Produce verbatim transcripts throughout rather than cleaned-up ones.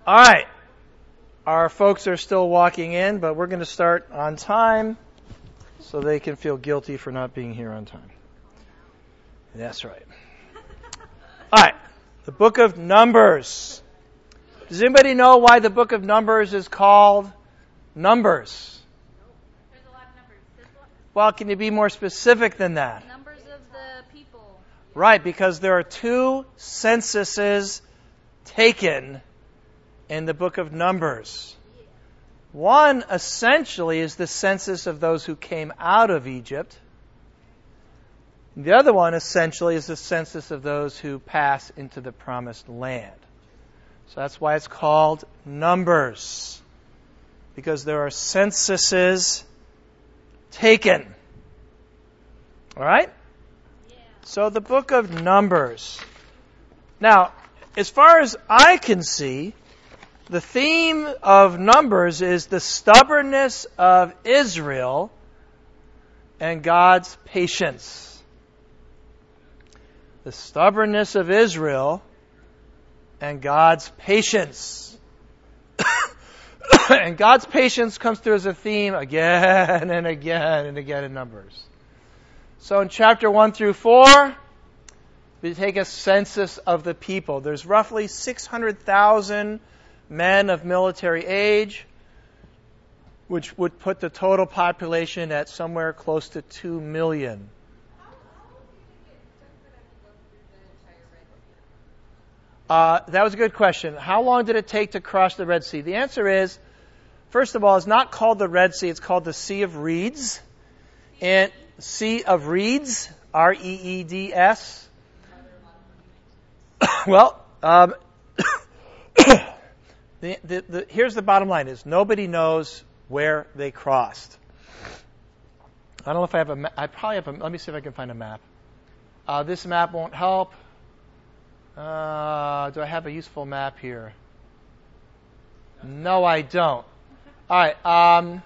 All right. Our folks are still walking in, but we're going to start on time so they can feel guilty for not being here on time. That's right. All right. The book of Numbers. Does anybody know why the book of Numbers is called Numbers? There's a lot of numbers. Well, can you be more specific than that? Numbers of the people. Right, because there are two censuses taken in the book of Numbers. One essentially is the census of those who came out of Egypt. The other one essentially is the census of those who pass into the promised land. So that's why it's called Numbers, because there are censuses taken. All right? Yeah. So the book of Numbers. Now, as far as I can see, the theme of Numbers is the stubbornness of Israel and God's patience. The stubbornness of Israel and God's patience. And God's patience comes through as a theme again and again and again in Numbers. So in chapter one through four, we take a census of the people. There's roughly six hundred thousand men of military age, which would put the total population at somewhere close to two million. Uh, that was a good question. How long did it take to cross the Red Sea? The answer is, first of all, it's not called the Red Sea. It's called the Sea of Reeds. And Sea of Reeds, R E E D S. Well, um, the, the, the, here's the bottom line: is nobody knows where they crossed. I don't know if I have a. Ma- I probably have a. Let me see if I can find a map. Uh, this map won't help. Uh, do I have a useful map here? No, I don't. All right. Um,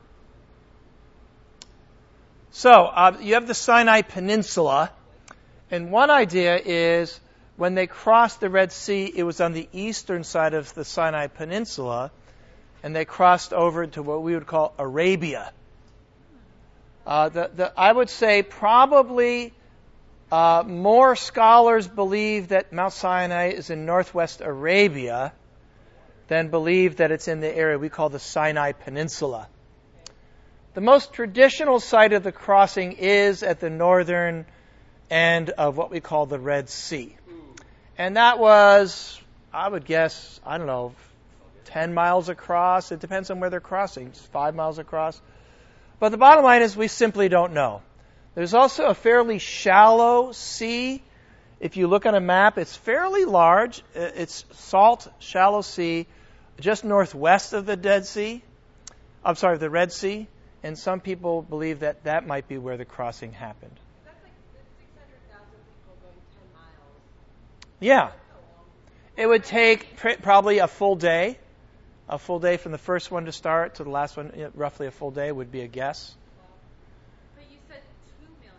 so uh, you have the Sinai Peninsula, and one idea is when they crossed the Red Sea, it was on the eastern side of the Sinai Peninsula, and they crossed over to what we would call Arabia. Uh, the, the, I would say probably uh, more scholars believe that Mount Sinai is in northwest Arabia than believe that it's in the area we call the Sinai Peninsula. The most traditional site of the crossing is at the northern end of what we call the Red Sea. And that was, I would guess, I don't know, ten miles across. It depends on where they're crossing. It's five miles across. But the bottom line is we simply don't know. There's also a fairly shallow sea. If you look on a map, it's fairly large. It's salt, shallow sea, just northwest of the Dead Sea. I'm sorry, the Red Sea. And some people believe that that might be where the crossing happened. That's like six hundred thousand people going ten miles. Yeah. It would take pr- probably a full day. A full day from the first one to start to the last one, you know, roughly a full day would be a guess. But you said two million.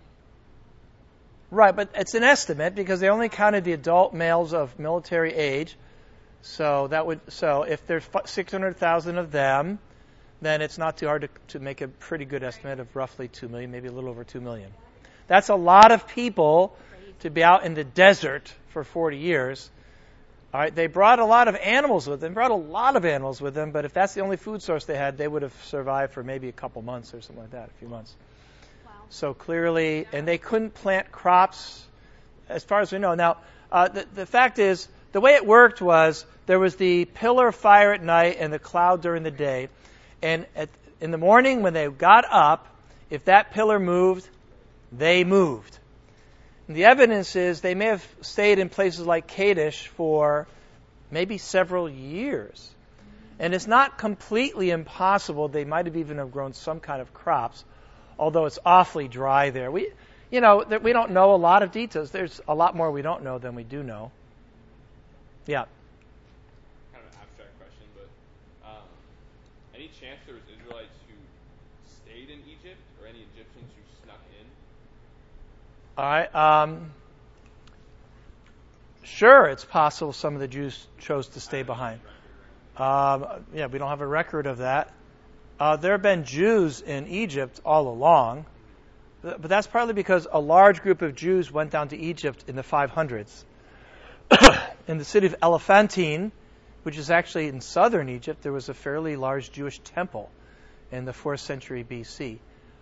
Right, but it's an estimate because they only counted the adult males of military age. So that would so if there's six hundred thousand of them, then it's not too hard to, to make a pretty good estimate of roughly two million, maybe a little over two million. That's a lot of people to be out in the desert for forty years. All right, they brought a lot of animals with them, brought a lot of animals with them, but if that's the only food source they had, they would have survived for maybe a couple months or something like that, a few months. Wow. So clearly, and they couldn't plant crops as far as we know. Now, uh, the, the fact is, the way it worked was there was the pillar of fire at night and the cloud during the day. And at, in the morning when they got up, if that pillar moved, they moved. And the evidence is they may have stayed in places like Kadesh for maybe several years. And it's not completely impossible. They might have even have grown some kind of crops, although it's awfully dry there. We, you know, we don't know a lot of details. There's a lot more we don't know than we do know. Yeah. Kind of an abstract question, but um, any chance there was Israelites who stayed in Egypt, or any Egyptians who snuck in? All right. Um, sure, it's possible some of the Jews chose to stay behind. Um, yeah, we don't have a record of that. Uh, there have been Jews in Egypt all along, but that's partly because a large group of Jews went down to Egypt in the five hundreds. In the city of Elephantine, which is actually in southern Egypt, there was a fairly large Jewish temple in the fourth century B C.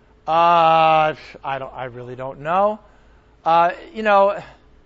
Uh, I don't. I really don't know. Uh, you know,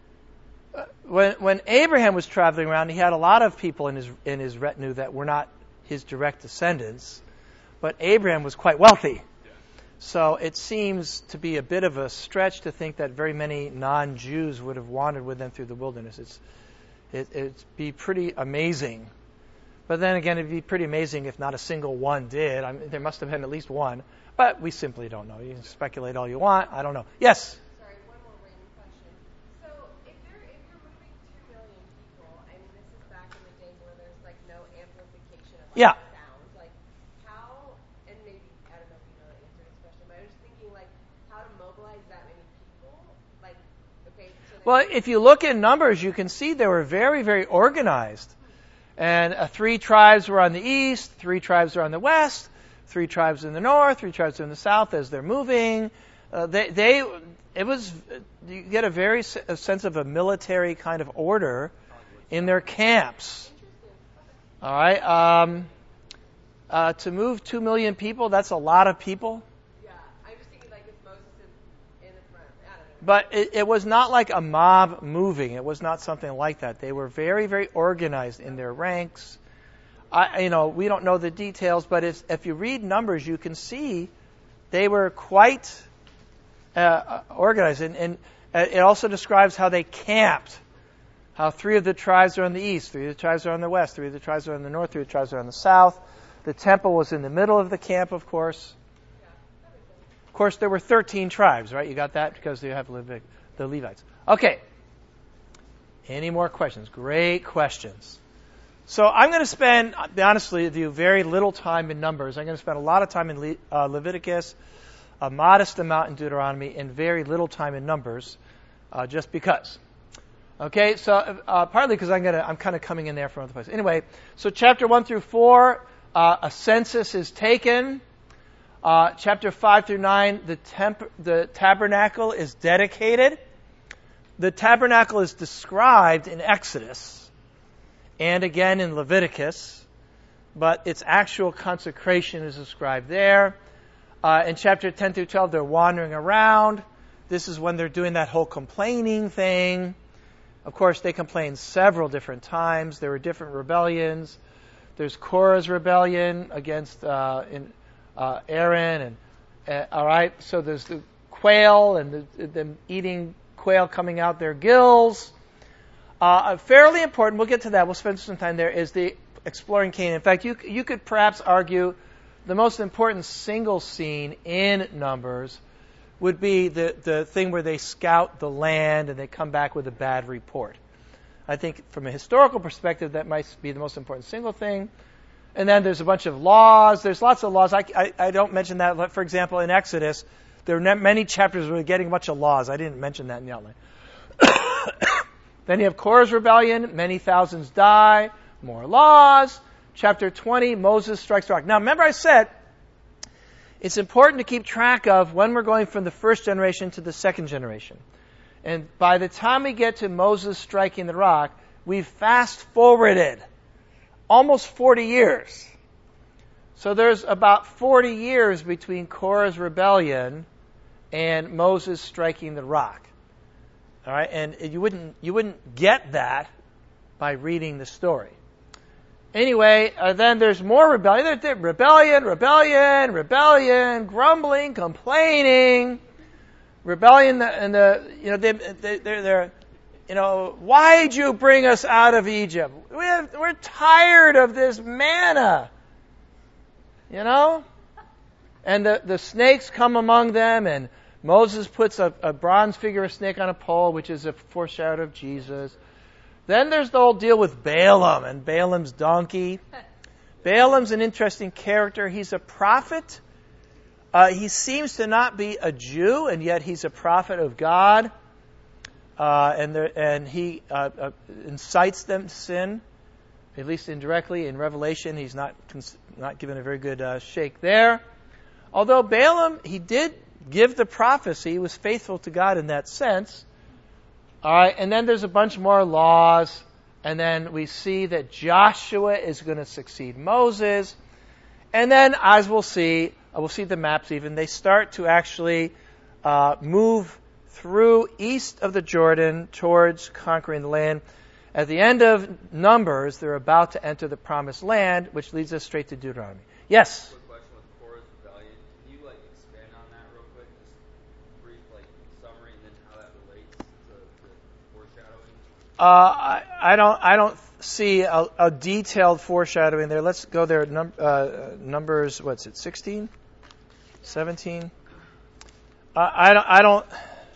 when when Abraham was traveling around, he had a lot of people in his in his retinue that were not his direct descendants, but Abraham was quite wealthy. So it seems to be a bit of a stretch to think that very many non-Jews would have wandered with them through the wilderness. It's it, it'd be pretty amazing. But then again, it'd be pretty amazing if not a single one did. I mean, there must have been at least one. But we simply don't know. You can speculate all you want. I don't know. Yes? Sorry, one more random question. So if you're if you're moving two million people, I mean this is back in the days where there's like no amplification of like, Yeah. sounds. Like how and maybe I don't know if you know the answer to this question, but I was thinking like how to mobilize that many people. Like okay, so they Well, if you look in numbers, you can see they were very, very organized. And uh, three tribes were on the east, three tribes were on the west, three tribes in the north, three tribes in the south as they're moving. Uh, they, they, it was, you get a very se- a sense of a military kind of order in their camps. All right. Um, uh, to move two million people, that's a lot of people. yeah, I'm just thinking like if Moses is in the front. I don't know. But it, it was not like a mob moving. It was not something like that. They were very, very organized in their ranks. I, you know, we don't know the details, but if, if you read Numbers, you can see they were quite uh, organized. And, and it also describes how they camped, how three of the tribes are on the east, three of the tribes are on the west, three of the tribes are on the north, three of the tribes are on the south. The temple was in the middle of the camp, of course. Of course, there were thirteen tribes, right? You got that? Because you have Levit- the Levites. Okay. Any more questions? Great questions. So I'm going to spend, I'll be honest with you, very little time in Numbers. I'm going to spend a lot of time in Le- uh, Leviticus, a modest amount in Deuteronomy, and very little time in Numbers, uh, just because. Okay, so uh, partly because I'm going to, I'm kind of coming in there from other places. Anyway, so chapter one through four, uh, a census is taken. Uh, chapter five through nine, the, temp- the tabernacle is dedicated. The tabernacle is described in Exodus and again in Leviticus, but its actual consecration is described there. Uh, in chapter ten through twelve, they're wandering around. This is when they're doing that whole complaining thing. Of course, they complained several different times. There were different rebellions. There's Korah's rebellion against uh, in, uh, Aaron, and uh, all right. So there's the quail and the, them eating quail coming out their gills. Uh, fairly important, we'll get to that, we'll spend some time there, is the exploring Canaan. In fact, you you could perhaps argue the most important single scene in Numbers would be the, the thing where they scout the land and they come back with a bad report. I think from a historical perspective, that might be the most important single thing. And then there's a bunch of laws. There's lots of laws. I, I, I don't mention that. For example, in Exodus, there are many chapters where we're getting a bunch of laws. I didn't mention that in the outline. Then you have Korah's rebellion. Many thousands die. More laws. Chapter twenty, Moses strikes the rock. Now, remember I said it's important to keep track of when we're going from the first generation to the second generation. And by the time we get to Moses striking the rock, we've fast forwarded almost forty years. So there's about forty years between Korah's rebellion and Moses striking the rock. All right, and you wouldn't you wouldn't get that by reading the story. Anyway, uh, then there's more rebellion. There's rebellion, rebellion, rebellion, grumbling, complaining, rebellion, and the you know they they they're, they're you know why'd you bring us out of Egypt? We have, we're tired of this manna. You know, and the the snakes come among them, and Moses puts a, a bronze figure of snake on a pole, which is a foreshadow of Jesus. Then there's the whole deal with Balaam and Balaam's donkey. Balaam's an interesting character. He's a prophet. Uh, he seems to not be a Jew, and yet he's a prophet of God. Uh, and, there, and he uh, uh, incites them to sin. at least indirectly. In Revelation, he's not not given a very good uh, shake there. Although Balaam, he did give the prophecy. He was faithful to God in that sense. All right, and then there's a bunch more laws. And then we see that Joshua is going to succeed Moses. And then, as we'll see, we'll see the maps even, they start to actually uh, move through east of the Jordan towards conquering the land. At the end of Numbers, they're about to enter the promised land, which leads us straight to Deuteronomy. Yes? Quick question with Korah's rebellion. Can you like expand on that real quick? Just brief like summary and then how that relates to, to foreshadowing? Uh, I, I don't. I don't see a, a detailed foreshadowing there. Let's go there. Num, uh, numbers. What's it? Sixteen, seventeen. Uh, I don't. I don't.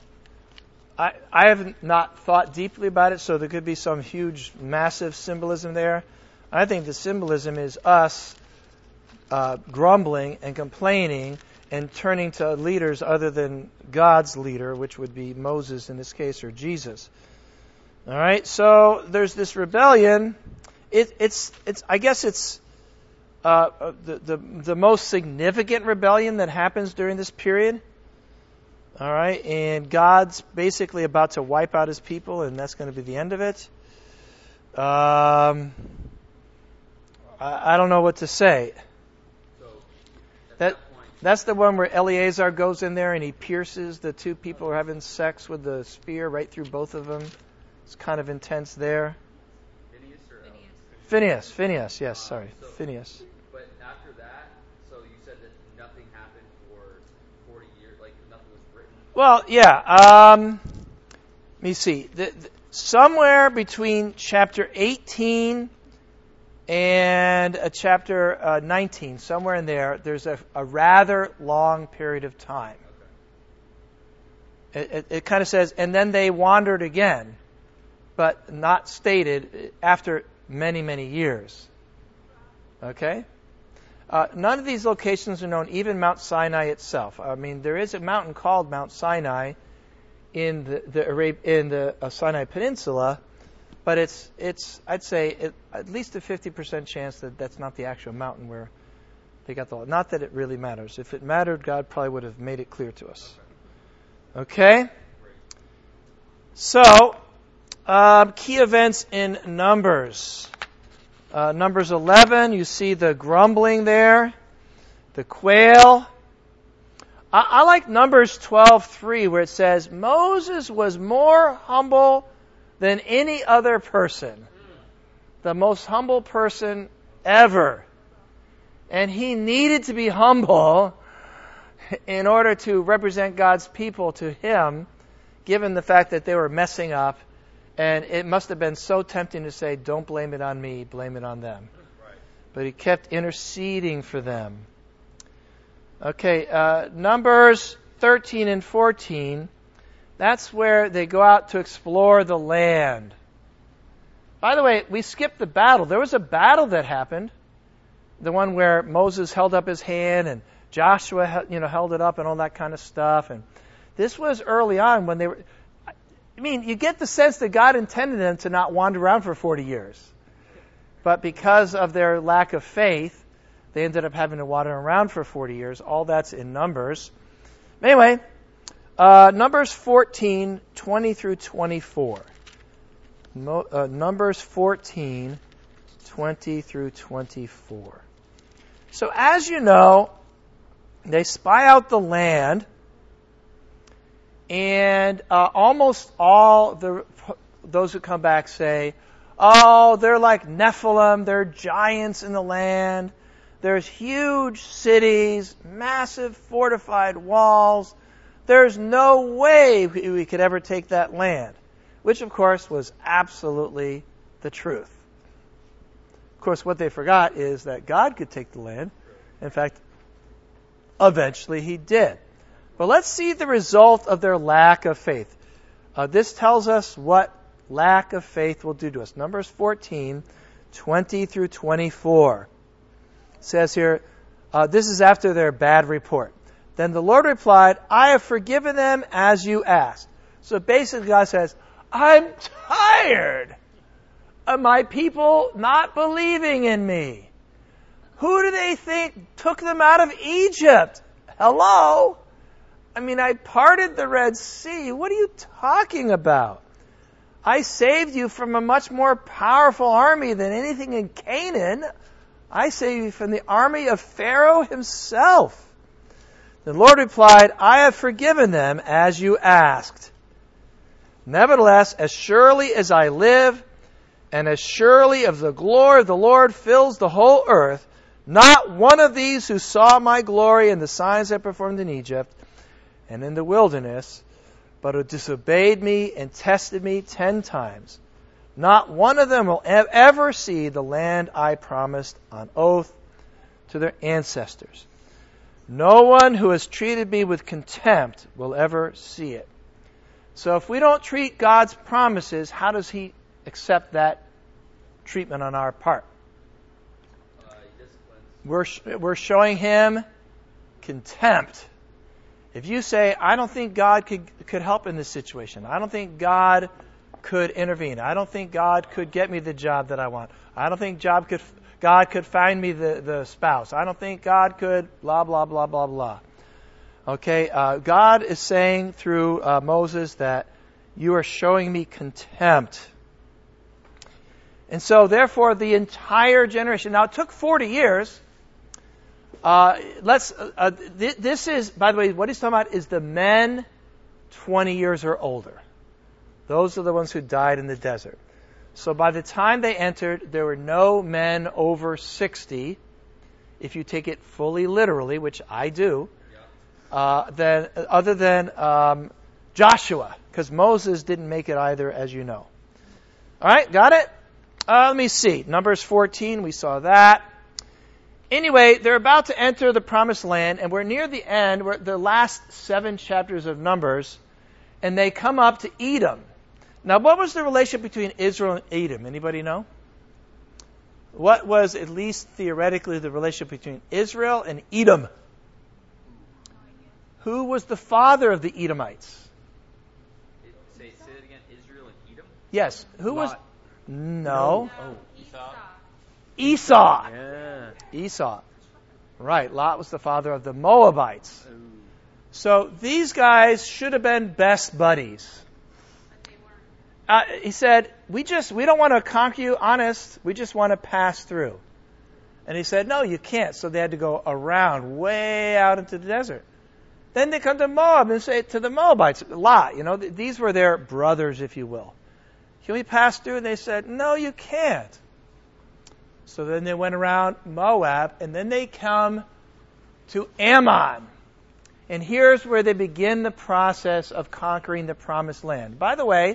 I I have not thought deeply about it, so there could be some huge, massive symbolism there. I think the symbolism is us uh, grumbling and complaining and turning to leaders other than God's leader, which would be Moses in this case, or Jesus. All right, so there's this rebellion. It, it's, it's. I guess it's uh, the, the the most significant rebellion that happens during this period. All right, and God's basically about to wipe out His people, and that's going to be the end of it. Um, I, I don't know what to say. So at That that point, that's the one where Eleazar goes in there and he pierces the two people who are having sex with the spear right through both of them. It's kind of intense there. Phineas or Phineas? Phineas, Phineas, yes, Uh, sorry, so- Phineas. But after that, so you said that nothing happened for forty years, like nothing was written. Well, yeah. Um, let me see. The, the, somewhere between chapter eighteen and uh, chapter uh, nineteen, somewhere in there, there's a, a rather long period of time. Okay. It, it, it kind of says, and then they wandered again, but not stated after many, many years. Okay? Uh, none of these locations are known, even Mount Sinai itself. I mean, there is a mountain called Mount Sinai in the, the Arab- in the uh, Sinai Peninsula, but it's it's I'd say it, at least a fifty percent chance that that's not the actual mountain where they got the law. Not that it really matters. If it mattered, God probably would have made it clear to us. Okay? So, um, key events in Numbers. Uh, Numbers eleven, you see the grumbling there, the quail. I, I like Numbers twelve three, where it says, Moses was more humble than any other person. The most humble person ever. And he needed to be humble in order to represent God's people to him, given the fact that they were messing up. And it must have been so tempting to say, don't blame it on me, blame it on them. Right. But he kept interceding for them. Okay, uh, Numbers thirteen and fourteen, that's where they go out to explore the land. By the way, we skipped the battle. There was a battle that happened. The one where Moses held up his hand and Joshua, you know, held it up and all that kind of stuff. And this was early on when they were... I mean, you get the sense that God intended them to not wander around for forty years. But because of their lack of faith, they ended up having to wander around for forty years. All that's in Numbers. Anyway, uh, Numbers fourteen, twenty through twenty-four. Mo, uh, Numbers fourteen, twenty through twenty-four. So as you know, they spy out the land. And uh, almost all the those who come back say, oh, they're like Nephilim, they're giants in the land. There's huge cities, massive fortified walls. There's no way we could ever take that land. Which, of course, was absolutely the truth. Of course, what they forgot is that God could take the land. In fact, eventually He did. But let's see the result of their lack of faith. Uh, this tells us what lack of faith will do to us. Numbers fourteen, twenty through twenty-four. It says here, uh, this is after their bad report. Then the Lord replied, I have forgiven them as you asked. So basically God says, I'm tired are my people not believing in me? Who do they think took them out of Egypt? Hello? I mean, I parted the Red Sea. What are you talking about? I saved you from a much more powerful army than anything in Canaan. I saved you from the army of Pharaoh himself. The Lord replied, I have forgiven them as you asked. Nevertheless, as surely as I live, and as surely as the glory of the Lord fills the whole earth, not one of these who saw my glory and the signs I performed in Egypt and in the wilderness, but who disobeyed me and tested me ten times, not one of them will ever see the land I promised on oath to their ancestors. No one who has treated me with contempt will ever see it. So if we don't treat God's promises, how does He accept that treatment on our part? Uh, he disciplines. We're, sh- we're showing Him contempt. If you say, I don't think God could, could help in this situation. I don't think God could intervene. I don't think God could get me the job that I want. I don't think job could, God could find me the, the spouse. I don't think God could blah, blah, blah, blah, blah. Okay, uh, God is saying through uh, Moses that you are showing me contempt. And so, therefore, the entire generation. Now, it took forty years. Uh, let's. Uh, th- this is, by the way, what he's talking about is the men twenty years or older. Those are the ones who died in the desert. So, by the time they entered, there were no men over sixty. If you take it fully literally, which I do. Uh, then, other than um, Joshua, because Moses didn't make it either, as you know. All right, got it? Uh, let me see. Numbers fourteen, we saw that. Anyway, they're about to enter the promised land, and we're near the end, we're the last seven chapters of Numbers, and they come up to Edom. Now, what was the relationship between Israel and Edom? Anybody know? What was, at least theoretically, the relationship between Israel and Edom? Who was the father of the Edomites? Say, say it again. Israel and Edom. Yes. Who was? Lot. No. Oh. Esau. Esau. Yeah. Esau. Right. Lot was the father of the Moabites. So these guys should have been best buddies. But they weren't. Uh, he said, "We just we don't want to conquer you. Honest. We just want to pass through." And he said, "No, you can't." So they had to go around, way out into the desert. Then they come to Moab and say to the Moabites, Lot, you know, th- these were their brothers, if you will. Can we pass through? And they said, no, you can't. So then they went around Moab, and then they come to Ammon. And here's where they begin the process of conquering the promised land. By the way,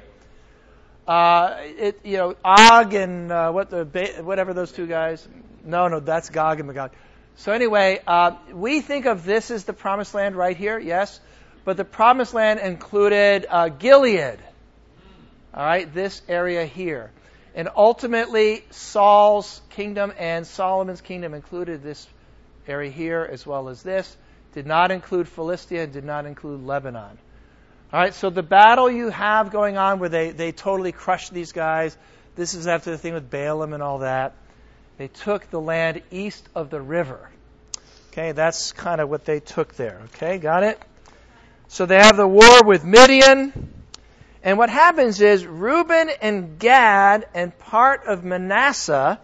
uh, it, you know, Og and uh, what the whatever those two guys. No, no, that's Gog and Magog. So anyway, uh, we think of this as the promised land right here, yes, but the promised land included uh, Gilead. All right, this area here. And ultimately, Saul's kingdom and Solomon's kingdom included this area here as well as this. Did not include Philistia and did not include Lebanon. All right, so the battle you have going on where they, they totally crushed these guys, this is after the thing with Balaam and all that. They took the land east of the river. Okay, that's kind of what they took there. Okay, got it? So they have the war with Midian. And what happens is Reuben and Gad and part of Manasseh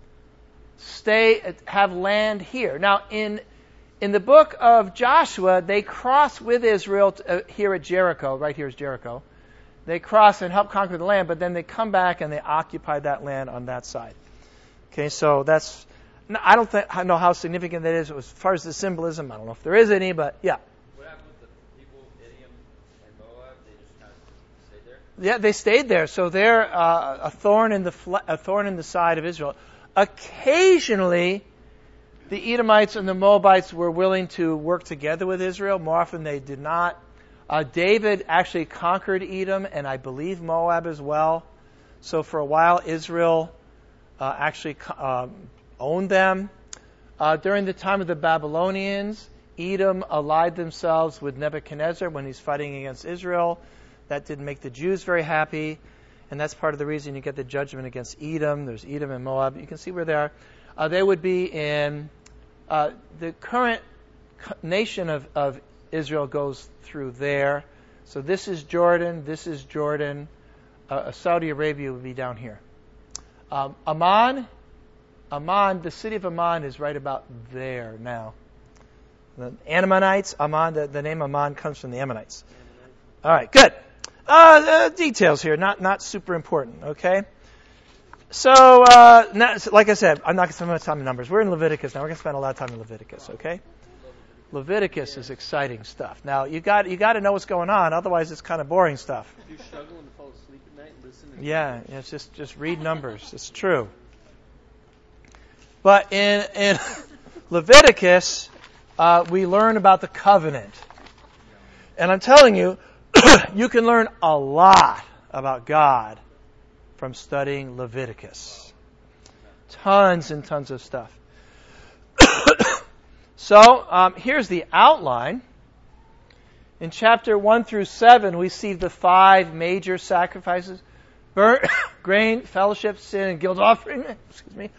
stay have land here. Now, in in the book of Joshua, they cross with Israel to, uh, here at Jericho. Right here is Jericho. They cross and help conquer the land, but then they come back and they occupy that land on that side. Okay, so that's, I don't think, I know how significant that is as far as the symbolism. I don't know if there is any, but yeah. What happened with the people, Edom and Moab? They just kind of stayed there? Yeah, they stayed there. So they're uh, a thorn in the fle- a thorn in the side of Israel. Occasionally, the Edomites and the Moabites were willing to work together with Israel. More often they did not. Uh, David actually conquered Edom and I believe Moab as well. So for a while, Israel Uh, actually um, owned them. Uh, during the time of the Babylonians, Edom allied themselves with Nebuchadnezzar when he's fighting against Israel. That didn't make the Jews very happy. and that's part of the reason you get the judgment against Edom. There's Edom and Moab. You can see where they are. Uh, they would be in uh, the current nation of, of Israel goes through there. So this is Jordan. This is Jordan. Uh, Saudi Arabia would be down here. Um, Amman, Amman, the city of Amman is right about there now. The Ammonites, Amman, the, the name Amman comes from the Ammonites. All right, good. Uh, uh, details here, not not super important, okay? So, uh, not, like I said, I'm not going to spend much time in Numbers. We're in Leviticus now. We're going to spend a lot of time in Leviticus, okay? Leviticus is exciting stuff. Now, you got you got to know what's going on, otherwise it's kind of boring stuff. If you're struggling to fall asleep at night, listen to Yeah, yeah, it's just just read Numbers. It's true. But in in Leviticus, uh, we learn about the covenant, and I'm telling you, you can learn a lot about God from studying Leviticus. Tons and tons of stuff. So, um, here's the outline. In chapter one through seven, we see the five major sacrifices: burnt, grain, fellowship, sin, and guilt offering. Excuse me.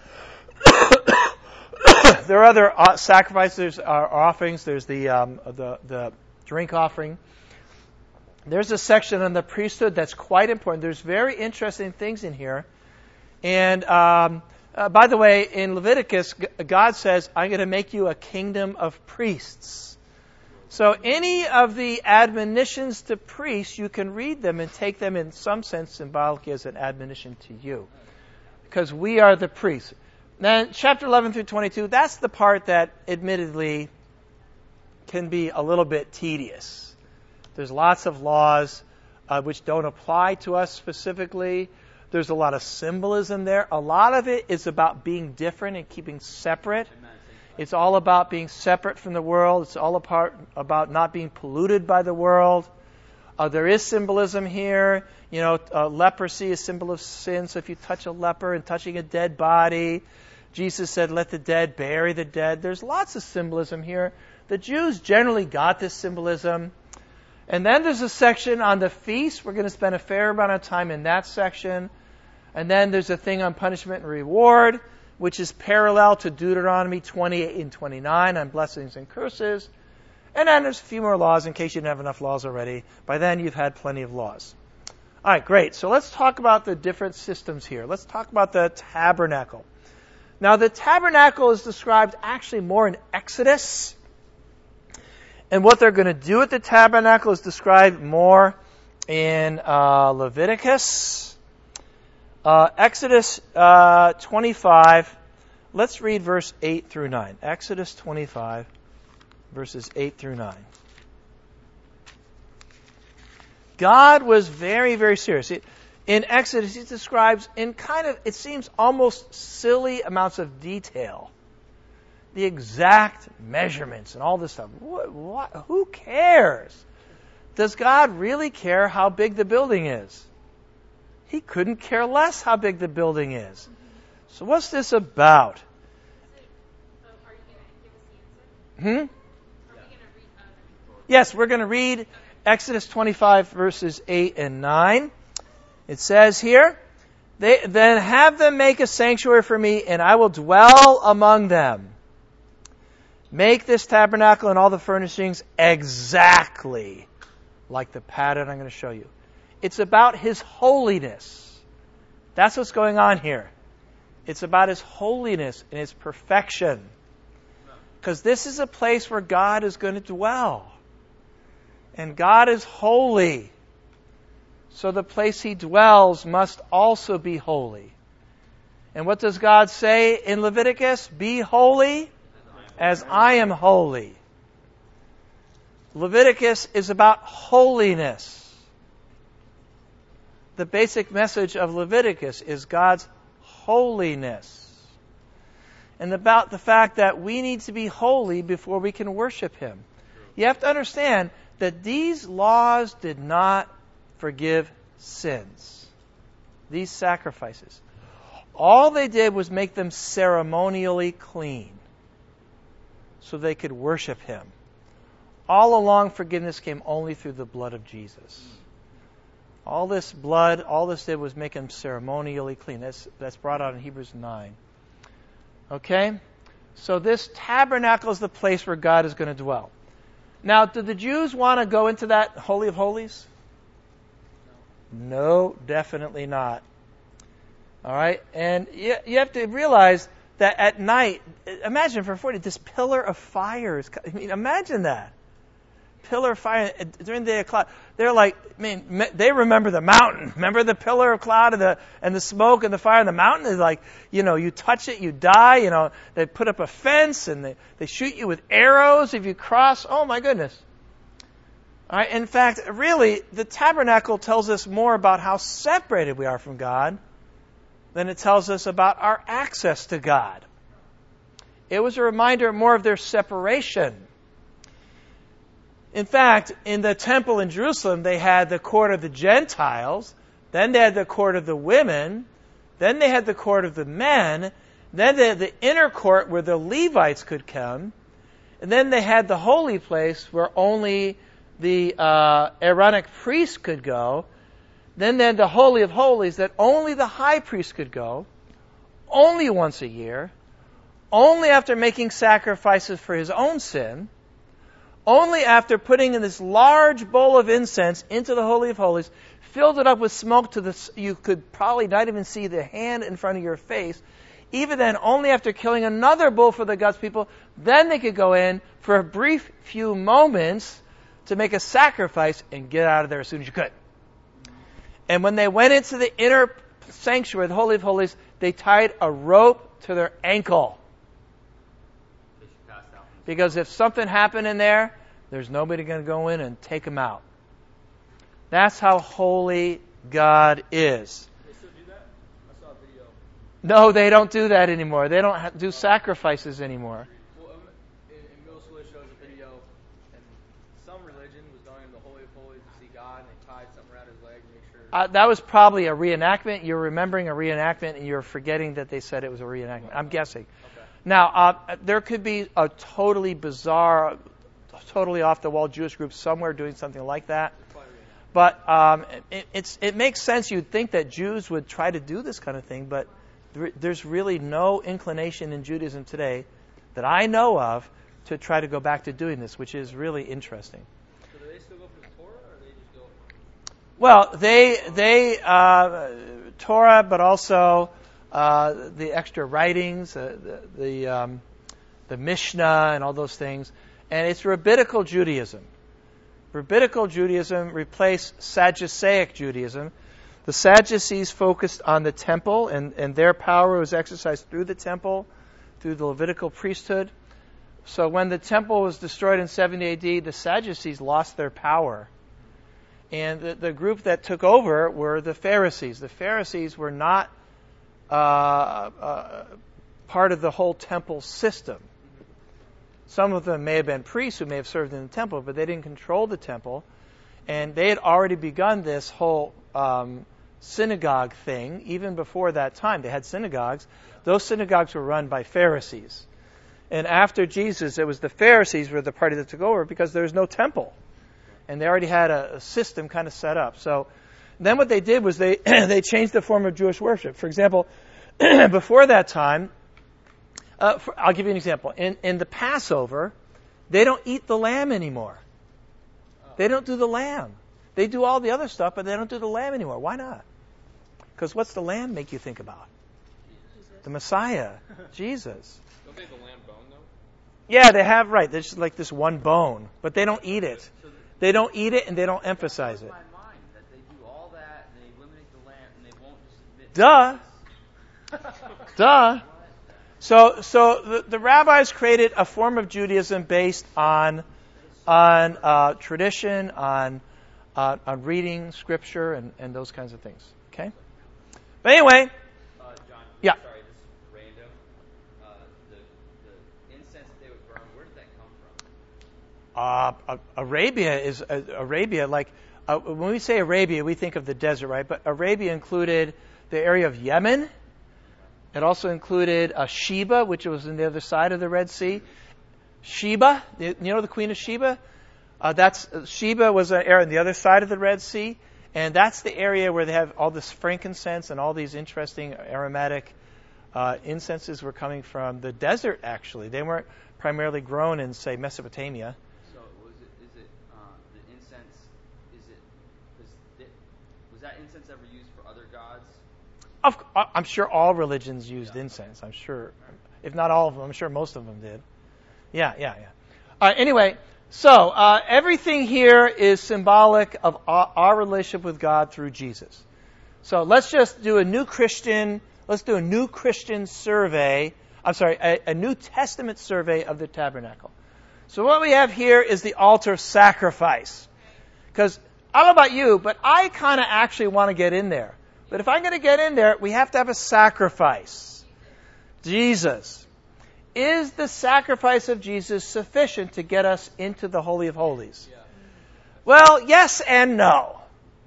There are other uh, sacrifices, uh, offerings. There's the, um, the the drink offering. There's a section on the priesthood that's quite important. There's very interesting things in here. And um, uh, by the way, in Leviticus, G- God says, I'm going to make you a kingdom of priests. So any of the admonitions to priests, you can read them and take them in some sense symbolically as an admonition to you. Because we are the priests. Then chapter eleven through twenty-two, that's the part that admittedly can be a little bit tedious. There's lots of laws uh, which don't apply to us specifically. There's a lot of symbolism there. A lot of it is about being different and keeping separate. It's all about being separate from the world. It's all apart, about not being polluted by the world. Uh, there is symbolism here. You know, uh, leprosy is a symbol of sin. So if you touch a leper and touching a dead body, Jesus said, let the dead bury the dead. There's lots of symbolism here. The Jews generally got this symbolism. And then there's a section on the feast. We're going to spend a fair amount of time in that section. And then there's a thing on punishment and reward, which is parallel to Deuteronomy twenty-eight and twenty-nine on blessings and curses. And then there's a few more laws in case you didn't have enough laws already. By then you've had plenty of laws. All right, great. So let's talk about the different systems here. Let's talk about the tabernacle. Now, the tabernacle is described actually more in Exodus. And what they're going to do at the tabernacle is described more in uh, Leviticus. Uh, Exodus uh, twenty-five. Let's read verse eight through nine. Exodus twenty-five, verses eight through nine. God was very, very serious. It, in Exodus, he describes in kind of, it seems almost silly amounts of detail, the exact measurements and all this stuff. What, what, who cares? Does God really care how big the building is? He couldn't care less how big the building is. So what's this about? Are you going to give us the answer? Hmm? Are we going to read? Uh, Yes, we're going to read Exodus twenty-five, verses eight and nine. It says here, they, then have them make a sanctuary for me, and I will dwell among them. Make this tabernacle and all the furnishings exactly like the pattern I'm going to show you. It's about His holiness. That's what's going on here. It's about His holiness and His perfection. Because this is a place where God is going to dwell. And God is holy. So the place He dwells must also be holy. And what does God say in Leviticus? Be holy as I am holy. Leviticus is about holiness. The basic message of Leviticus is God's holiness. And about the fact that we need to be holy before we can worship Him. You have to understand that these laws did not forgive sins. These sacrifices. All they did was make them ceremonially clean so they could worship Him. All along, forgiveness came only through the blood of Jesus. All this blood, all this did was make them ceremonially clean. That's, that's brought out in Hebrews nine. Okay? So this tabernacle is the place where God is going to dwell. Now, do the Jews want to go into that Holy of Holies? No, definitely not. All right? And you, you have to realize that at night, imagine for forty, this pillar of fire is, I mean, imagine that. Pillar of fire during the day of cloud. They're like, I mean, they remember the mountain. Remember the pillar of cloud and the and the smoke and the fire. And the mountain is like, you know, you touch it, you die. You know, they put up a fence and they, they shoot you with arrows if you cross. Oh my goodness. All right. In fact, really, the tabernacle tells us more about how separated we are from God than it tells us about our access to God. It was a reminder more of their separation. In fact, in the temple in Jerusalem, they had the court of the Gentiles, then they had the court of the women, then they had the court of the men, then they had the inner court where the Levites could come, and then they had the holy place where only the uh, Aaronic priest could go, then they had the Holy of Holies that only the high priest could go, only once a year, only after making sacrifices for his own sin, only after putting in this large bowl of incense into the Holy of Holies, filled it up with smoke to the, you could probably not even see the hand in front of your face. Even then, only after killing another bull for the God's people, then they could go in for a brief few moments to make a sacrifice and get out of there as soon as you could. And when they went into the inner sanctuary, the Holy of Holies, they tied a rope to their ankle. Because if something happened in there, there's nobody going to go in and take them out. That's how holy God is. They still do that? I saw a video. No, they don't do that anymore. They don't ha- do sacrifices anymore. Well, um, in, in middle school, it shows a video, and some religion was going to the Holy of Holies to see God, and they tied something around his leg to make sure. Uh, that was probably a reenactment. You're remembering a reenactment, and you're forgetting that they said it was a reenactment. I'm guessing. Okay. Now, uh, there could be a totally bizarre, totally off-the-wall Jewish group somewhere doing something like that. But um, it, it's, it makes sense. You'd think that Jews would try to do this kind of thing, but there, there's really no inclination in Judaism today that I know of to try to go back to doing this, which is really interesting. So do they still go for the Torah, or they just go? Well, they, they uh, Torah, but also Uh, the extra writings, uh, the the, um, the Mishnah, and all those things, and it's rabbinical Judaism. Rabbinical Judaism replaced Sadduceic Judaism. The Sadducees focused on the temple, and, and their power was exercised through the temple, through the Levitical priesthood. So when the temple was destroyed in seventy A D, the Sadducees lost their power. And the, the group that took over were the Pharisees. The Pharisees were not Uh, uh, part of the whole temple system. Some of them may have been priests who may have served in the temple, but they didn't control the temple. And they had already begun this whole um, synagogue thing even before that time. They had synagogues. Those synagogues were run by Pharisees. And after Jesus, it was the Pharisees were the party that took over because there was no temple. And they already had a, a system kind of set up. So then what they did was they they changed the form of Jewish worship. For example, before that time, uh, for, I'll give you an example. In in the Passover, they don't eat the lamb anymore. They don't do the lamb. They do all the other stuff, but they don't do the lamb anymore. Why not? Because what's the lamb make you think about? Jesus. The Messiah, Jesus. Don't they have the lamb bone though? Yeah, they have, right. There's like this one bone, but they don't eat it. They don't eat it and they don't emphasize it. Duh. Duh. So, so the, the rabbis created a form of Judaism based on, on uh, tradition, on, uh, on reading scripture, and, and those kinds of things. Okay. But anyway. Uh, John, yeah. Sorry, this is random. Uh, the, the incense that they would burn, where did that come from? Uh, Arabia is uh, Arabia. Like uh, when we say Arabia, we think of the desert, right? But Arabia included the area of Yemen. It also included uh, Sheba, which was on the other side of the Red Sea. Sheba, you know the Queen of Sheba? Uh, that's uh, Sheba was an area on the other side of the Red Sea. And that's the area where they have all this frankincense and all these interesting aromatic uh, incenses were coming from the desert, actually. They weren't primarily grown in, say, Mesopotamia. So was it, is it, uh, the incense, is it, was, it, was that incense ever used for other gods? Of, I'm sure all religions used yeah. incense. I'm sure. If not all of them, I'm sure most of them did. Yeah, yeah, yeah. Uh, anyway, so uh, everything here is symbolic of our, our relationship with God through Jesus. So let's just do a new Christian, let's do a new Christian survey. I'm sorry, a, a New Testament survey of the tabernacle. So what we have here is the altar of sacrifice. Because I don't know about you, but I kind of actually want to get in there. But if I'm going to get in there, we have to have a sacrifice. Jesus. Is the sacrifice of Jesus sufficient to get us into the Holy of Holies? Yeah. Well, yes and no.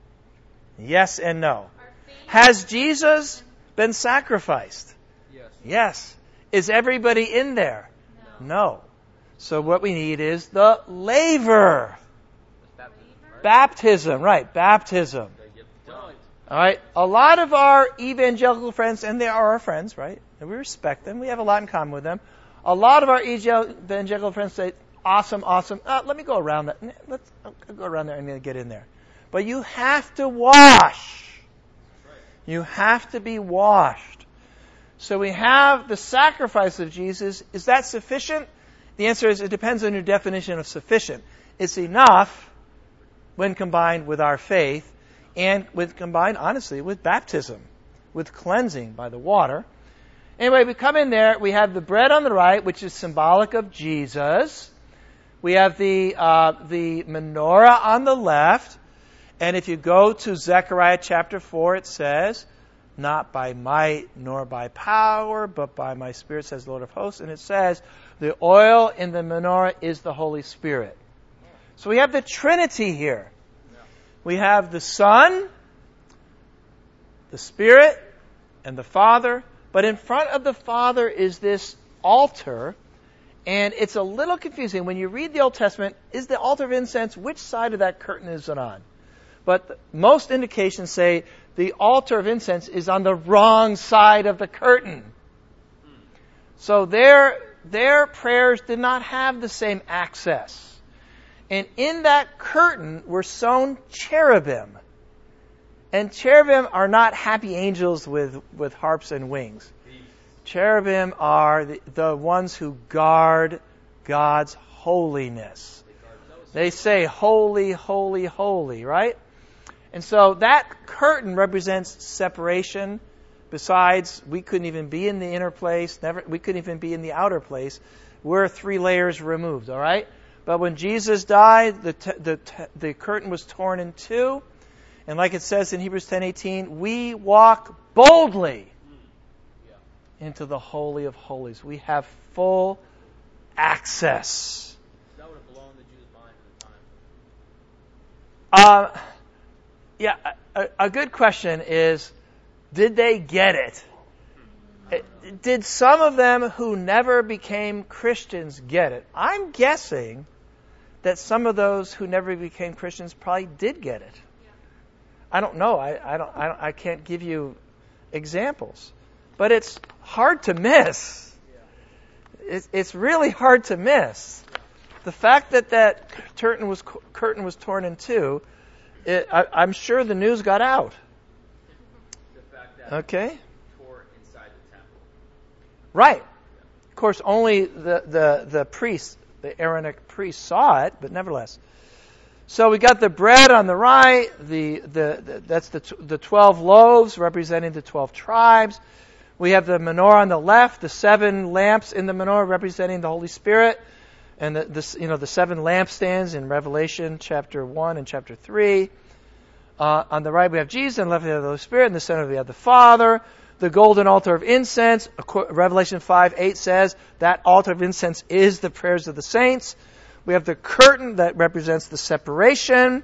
Yes and no. Has Jesus been sacrificed? Yes. Yes. Is everybody in there? No. No. So what we need is the laver. Baptism, right? Baptism, right, baptism. All right, a lot of our evangelical friends, and they are our friends, right? And we respect them. We have a lot in common with them. A lot of our evangelical friends say, awesome, awesome. Uh, let me go around that. Let's I'll go around there and get in there. But you have to wash. You have to be washed. So we have the sacrifice of Jesus. Is that sufficient? The answer is it depends on your definition of sufficient. It's enough when combined with our faith and with combined, honestly, with baptism, with cleansing by the water. Anyway, we come in there. We have the bread on the right, which is symbolic of Jesus. We have the uh, the menorah on the left. And if you go to Zechariah chapter four, it says, not by might nor by power, but by my Spirit, says the Lord of hosts. And it says, the oil in the menorah is the Holy Spirit. So we have the Trinity here. We have the Son, the Spirit, and the Father. But in front of the Father is this altar. And it's a little confusing. When you read the Old Testament, is the altar of incense, which side of that curtain is it on? But most indications say the altar of incense is on the wrong side of the curtain. So their, their prayers did not have the same access. And in that curtain were sewn cherubim. And cherubim are not happy angels with, with harps and wings. Cherubim are the, the ones who guard God's holiness. They say, holy, holy, holy, right? And so that curtain represents separation. Besides, we couldn't even be in the inner place. Never, we couldn't even be in the outer place. We're three layers removed, all right? But when Jesus died, the, t- the, t- the curtain was torn in two. And like it says in Hebrews ten eighteen, we walk boldly into the Holy of Holies. We have full access. That would have blown the Jews' mind at the time. Uh, yeah, a, a good question is, did they get it? it? Did some of them who never became Christians get it? I'm guessing that some of those who never became Christians probably did get it. I don't know. I, I don't. I don't. I can't give you examples, but it's hard to miss. It's it's really hard to miss. The fact that that curtain was curtain was torn in two, it, I, I'm sure the news got out. The fact that Okay. it tore inside the temple. Right. Of course, only the the the priests, the Aaronic priests, saw it, but nevertheless. So we got the bread on the right. The, the, the that's the the twelve loaves representing the twelve tribes. We have the menorah on the left. The seven lamps in the menorah representing the Holy Spirit, and the, the you know the seven lampstands in Revelation chapter one and chapter three. Uh, on the right we have Jesus, and on the left we have the Holy Spirit. In the center we have the Father. The golden altar of incense. Revelation five eight says that altar of incense is the prayers of the saints. We have the curtain that represents the separation.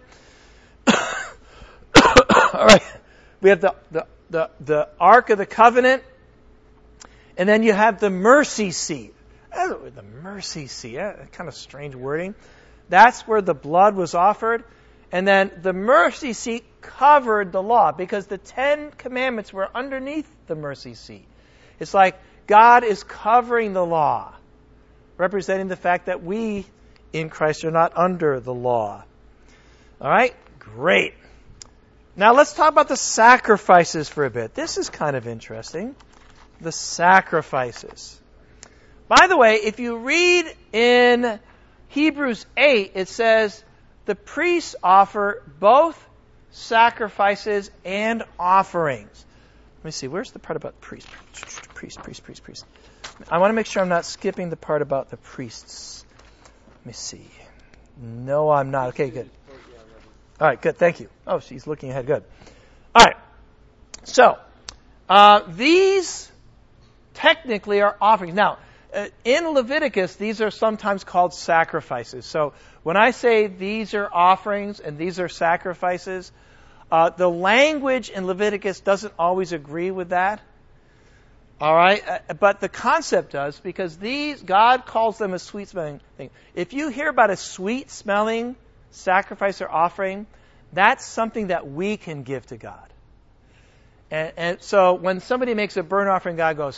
All right. We have the, the, the, the Ark of the Covenant. And then you have the mercy seat. Oh, the mercy seat. Yeah, kind of strange wording. That's where the blood was offered. And then the mercy seat covered the law because the Ten Commandments were underneath the mercy seat. It's like God is covering the law, representing the fact that we in Christ are not under the law. All right? Great. Now let's talk about the sacrifices for a bit. This is kind of interesting. The sacrifices. By the way, if you read in Hebrews eight, it says the priests offer both sacrifices and offerings. Let me see, where's the part about priests? Priest, priest, priest, priest. I want to make sure I'm not skipping the part about the priests. Let me see. No, I'm not. Okay, good. All right, good. Thank you. Oh, she's looking ahead. Good. All right. So, uh, these technically are offerings. Now, uh, in Leviticus, these are sometimes called sacrifices. So, when I say these are offerings and these are sacrifices, uh, the language in Leviticus doesn't always agree with that. All right, uh, but the concept does, because these God calls them a sweet smelling thing. If you hear about a sweet smelling sacrifice or offering, that's something that we can give to God. And, and so when somebody makes a burnt offering, God goes.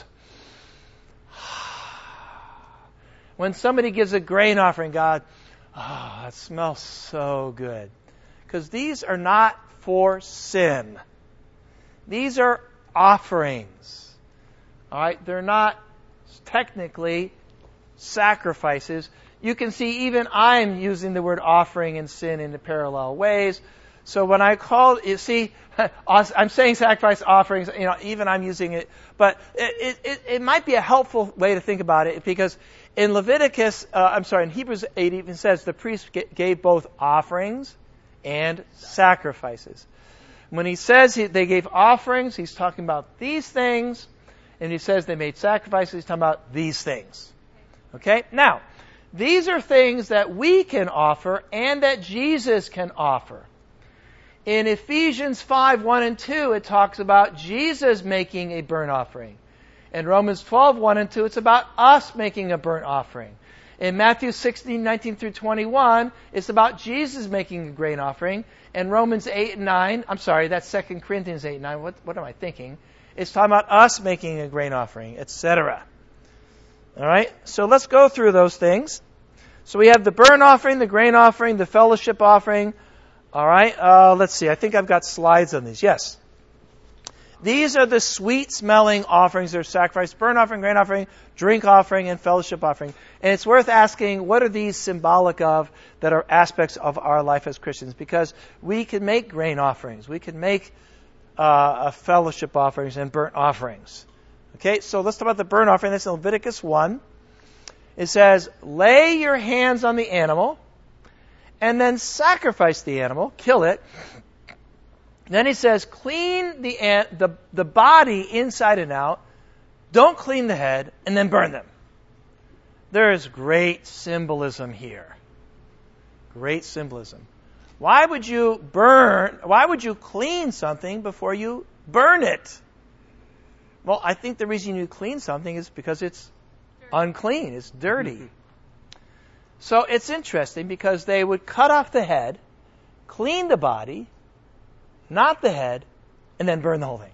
When somebody gives a grain offering, God, oh, that smells so good. Because these are not for sin. These are offerings. All right, they're not technically sacrifices. You can see even I'm using the word offering and sin in parallel ways. So when I call, you see, I'm saying sacrifice offerings, you know, even I'm using it, but it, it, it might be a helpful way to think about it, because in Leviticus, uh, I'm sorry, in Hebrews eight it even says the priest gave both offerings and sacrifices. When he says he, they gave offerings, he's talking about these things, and he says they made sacrifices, he's talking about these things. Okay? Now, these are things that we can offer and that Jesus can offer. In Ephesians five, one and two, it talks about Jesus making a burnt offering. In Romans twelve, one and two, it's about us making a burnt offering. In Matthew sixteen, nineteen through twenty-one, it's about Jesus making a grain offering. In Romans eight and nine, I'm sorry, that's Second Corinthians eight and nine, what, what am I thinking? It's talking about us making a grain offering, et cetera. All right, so let's go through those things. So we have the burnt offering, the grain offering, the fellowship offering. All right, uh, let's see. I think I've got slides on these. Yes. These are the sweet-smelling offerings. They're sacrifice, burnt offering, grain offering, drink offering, and fellowship offering. And it's worth asking, what are these symbolic of that are aspects of our life as Christians? Because we can make grain offerings. We can make uh, a fellowship offerings and burnt offerings. Okay, so let's talk about the burnt offering. That's in Leviticus one. It says, lay your hands on the animal and then sacrifice the animal, kill it. Then he says, clean the, the, the body inside and out. Don't clean the head, and then burn them. There is great symbolism here. Great symbolism. Why would you burn, why would you clean something before you burn it? Well, I think the reason you clean something is because it's unclean. It's dirty. So it's interesting because they would cut off the head, clean the body, not the head, and then burn the whole thing.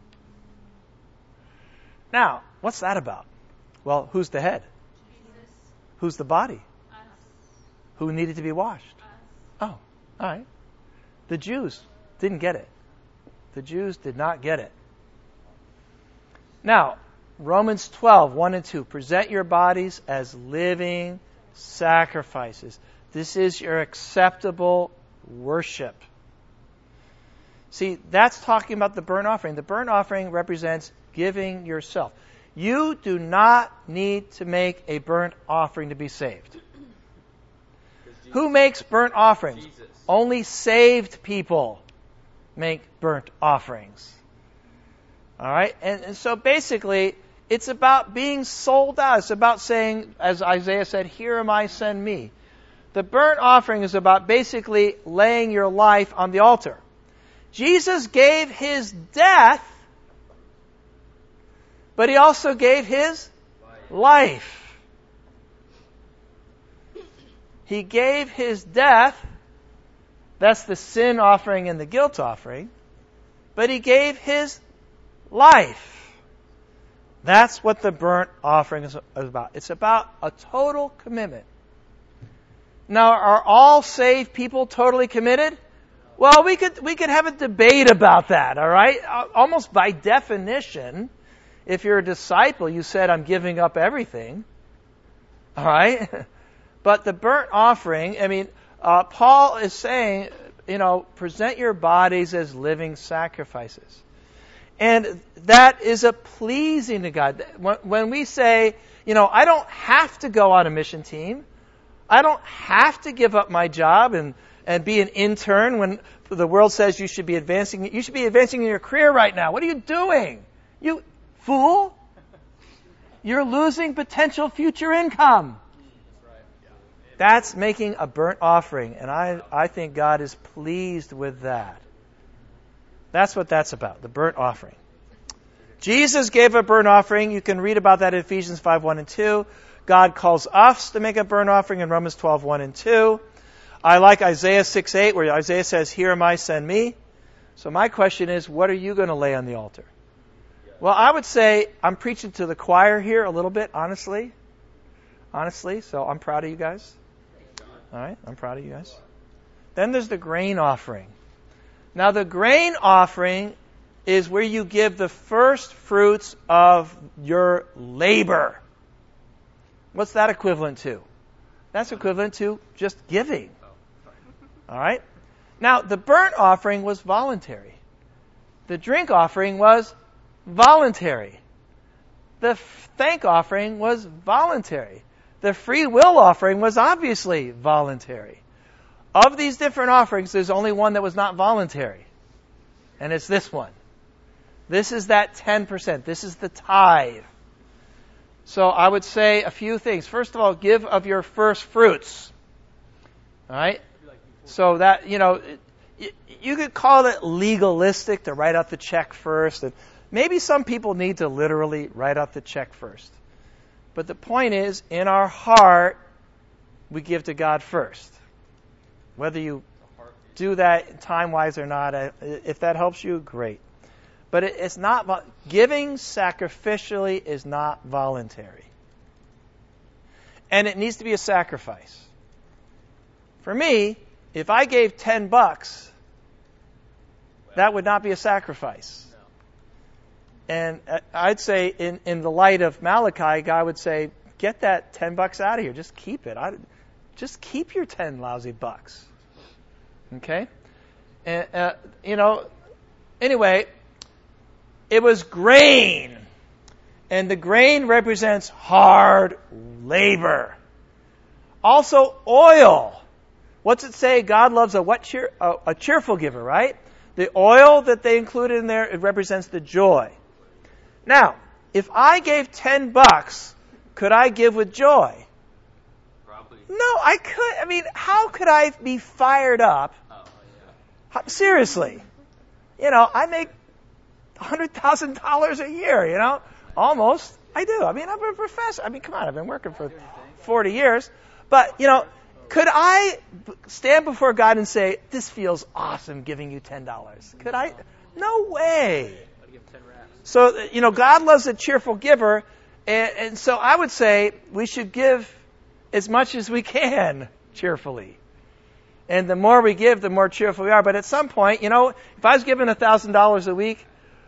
Now, what's that about? Well, who's the head? Jesus. Who's the body? Us. Who needed to be washed? Us. Oh, all right. The Jews didn't get it. The Jews did not get it. Now, Romans twelve, one and two. Present your bodies as living sacrifices. This is your acceptable worship. See, that's talking about the burnt offering. The burnt offering represents giving yourself. You do not need to make a burnt offering to be saved. Who makes burnt offerings? Jesus. Only saved people make burnt offerings. All right? And, and so basically, it's about being sold out. It's about saying, as Isaiah said, here am I, send me. The burnt offering is about basically laying your life on the altar. Jesus gave his death, but he also gave his life. He gave his death That's the sin offering and the guilt offering. But he gave his life. That's what the burnt offering is about. It's about a total commitment. Now, are all saved people totally committed? Well, we could we could have a debate about that, all right? Almost by definition, if you're a disciple, you said, I'm giving up everything. All right? But the burnt offering, I mean, uh, Paul is saying, you know, present your bodies as living sacrifices. And that is a pleasing to God. When, when we say, you know, I don't have to go on a mission team. I don't have to give up my job and, and be an intern when the world says you should be advancing. You should be advancing in your career right now. What are you doing? You fool. You're losing potential future income. That's making a burnt offering. And I, I think God is pleased with that. That's what that's about, the burnt offering. Jesus gave a burnt offering. You can read about that in Ephesians five, one and two. God calls us to make a burnt offering in Romans twelve, one and two. I like Isaiah six, eight, where Isaiah says, here am I, send me. So my question is, what are you going to lay on the altar? Well, I would say I'm preaching to the choir here a little bit, honestly. Honestly, so I'm proud of you guys. All right, I'm proud of you guys. Then there's the grain offering. Now, the grain offering is where you give the first fruits of your labor. What's that equivalent to? That's equivalent to just giving. All right? Now, the burnt offering was voluntary. The drink offering was voluntary. The thank offering was voluntary. The free will offering was obviously voluntary. Of these different offerings, there's only one that was not voluntary. And it's this one. This is that ten percent. This is the tithe. So I would say a few things. First of all, give of your first fruits. All right? So that, you know, you could call it legalistic to write out the check first. And maybe some people need to literally write out the check first. But the point is, in our heart, we give to God first. Whether you do that time-wise or not, if that helps you, great. But it's not, giving sacrificially is not voluntary. And it needs to be a sacrifice. For me, if I gave ten bucks, that would not be a sacrifice. And I'd say in, in the light of Malachi, God would say, get that ten bucks out of here. Just keep it. I, just keep your ten lousy bucks. Okay? And, uh, you know, anyway, it was grain. And the grain represents hard labor. Also, oil. What's it say? God loves a what cheer, a, a cheerful giver, right? The oil that they included in there, it represents the joy. Now, if I gave ten bucks, could I give with joy? Probably. No, I could. I mean, how could I be fired up? Oh, yeah. Seriously. You know, I make one hundred thousand dollars a year, you know? Almost. I do. I mean, I'm a professor. I mean, come on, I've been working for forty years. But, you know, could I stand before God and say, this feels awesome giving you ten dollars? Could I? No way. So, you know, God loves a cheerful giver. And, and so I would say we should give as much as we can cheerfully. And the more we give, the more cheerful we are. But at some point, you know, if I was given one thousand dollars a week,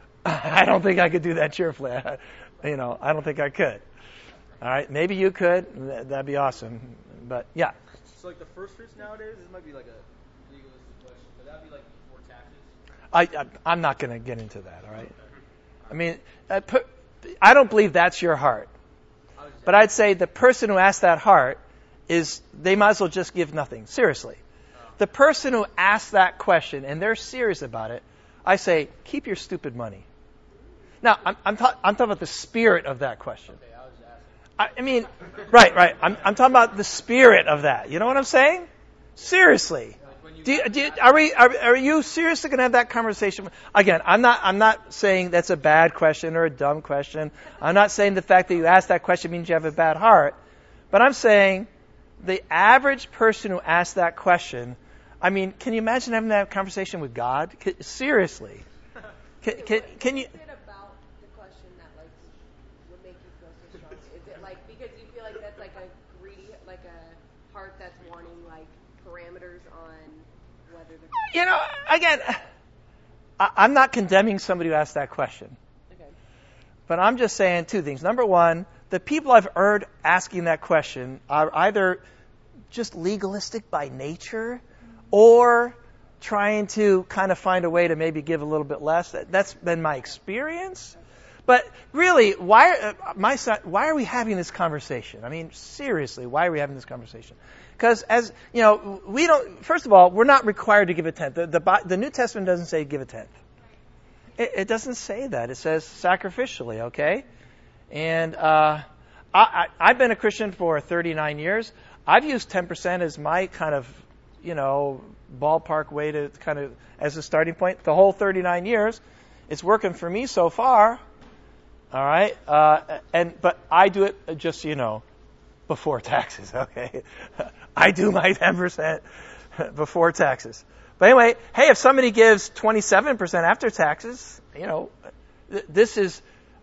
I don't think I could do that cheerfully. You know, I don't think I could. All right, maybe you could. That'd be awesome. But, yeah. So, like, the first fruits nowadays, this might be like a legalistic question, but that'd be like before taxes? I, I, I'm not going to get into that, all right? I mean, I, put, I don't believe that's your heart. But I'd say the person who asked that heart is, they might as well just give nothing. Seriously. The person who asked that question, and they're serious about it, I say, keep your stupid money. Now, I'm, I'm, ta- I'm talking about the spirit of that question. Okay, I was just asking. I, I mean, right, right. I'm, I'm talking about the spirit of that. You know what I'm saying? Seriously. Do you, do you, are we? Are, are you seriously going to have that conversation? Again, I'm not. I'm not saying that's a bad question or a dumb question. I'm not saying the fact that you asked that question means you have a bad heart. But I'm saying the average person who asks that question, I mean, can you imagine having that conversation with God? C- seriously. Can, can, can you... What is it about the question that like would make you feel so strong? Is it like because you feel like that's like a greedy, like a heart that's wanting like parameters on whether the You know, again, I, I'm not condemning somebody who asked that question. okay. But I'm just saying two things. Number one, the people I've heard asking that question are either just legalistic by nature or trying to kind of find a way to maybe give a little bit less. That, that's been my experience. But really, why, uh, my son, why are we having this conversation? I mean, seriously, why are we having this conversation? Because as, you know, we don't, first of all, we're not required to give a tenth. The, the, the New Testament doesn't say give a tenth. It, it doesn't say that. It says sacrificially, okay? And uh, I, I, I've been a Christian for thirty-nine years. I've used ten percent as my kind of, you know, ballpark way to kind of, as a starting point. The whole thirty-nine years, it's working for me so far. All right? Uh, and but I do it, just so you know, before taxes, okay? I do my ten percent before taxes. But anyway, hey, if somebody gives twenty-seven percent after taxes, you know, th- this is,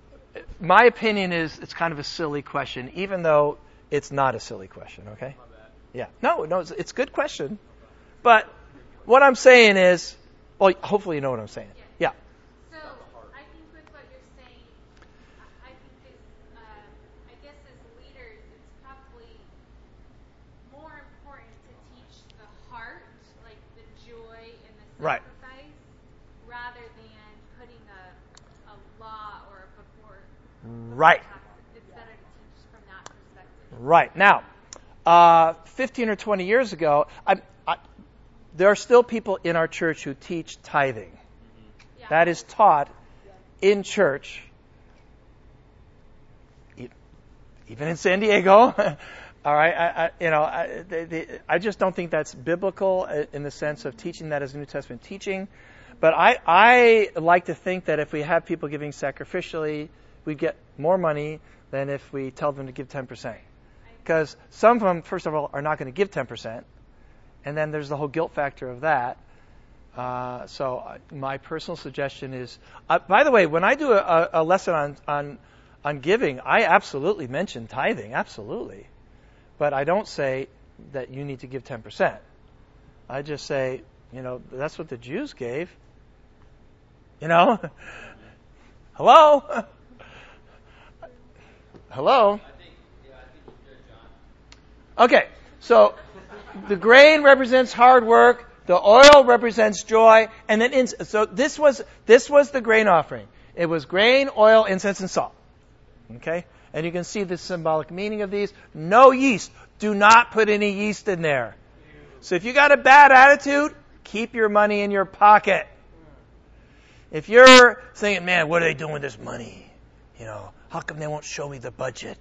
my opinion is it's kind of a silly question, even though it's not a silly question, okay? Yeah. No, no, it's, it's a good question. But what I'm saying is, well, hopefully you know what I'm saying. Yeah. So I think with what you're saying, I I think this, uh, I guess as leaders, it's probably more important to teach the heart, like the joy and the Right. sacrifice, rather than putting a, a law or a before. Right. It's better to teach from that perspective. Right. Now, uh, fifteen or twenty years ago, I, I, there are still people in our church who teach tithing. Yeah. That is taught in church, e- even in San Diego. All right, I, I, you know, I, they, they, I just don't think that's biblical in the sense of teaching that as a New Testament teaching. But I, I like to think that if we have people giving sacrificially, we get more money than if we tell them to give ten percent. Because some of them, first of all, are not going to give ten percent. And then there's the whole guilt factor of that. Uh, so uh, my personal suggestion is, uh, by the way, when I do a, a lesson on, on on giving, I absolutely mention tithing, absolutely. But I don't say that you need to give ten percent. I just say, you know, that's what the Jews gave. You know? Hello? Hello? I think, yeah, I think you're good, John. Okay, so the grain represents hard work, the oil represents joy, and then ins- so this was this was the grain offering. It was grain, oil, incense, and salt. Okay, and you can see the symbolic meaning of these. No yeast. Do not put any yeast in there. So if you got a bad attitude, keep your money in your pocket. If you're thinking, man, what are they doing with this money? You know, how come they won't show me the budget?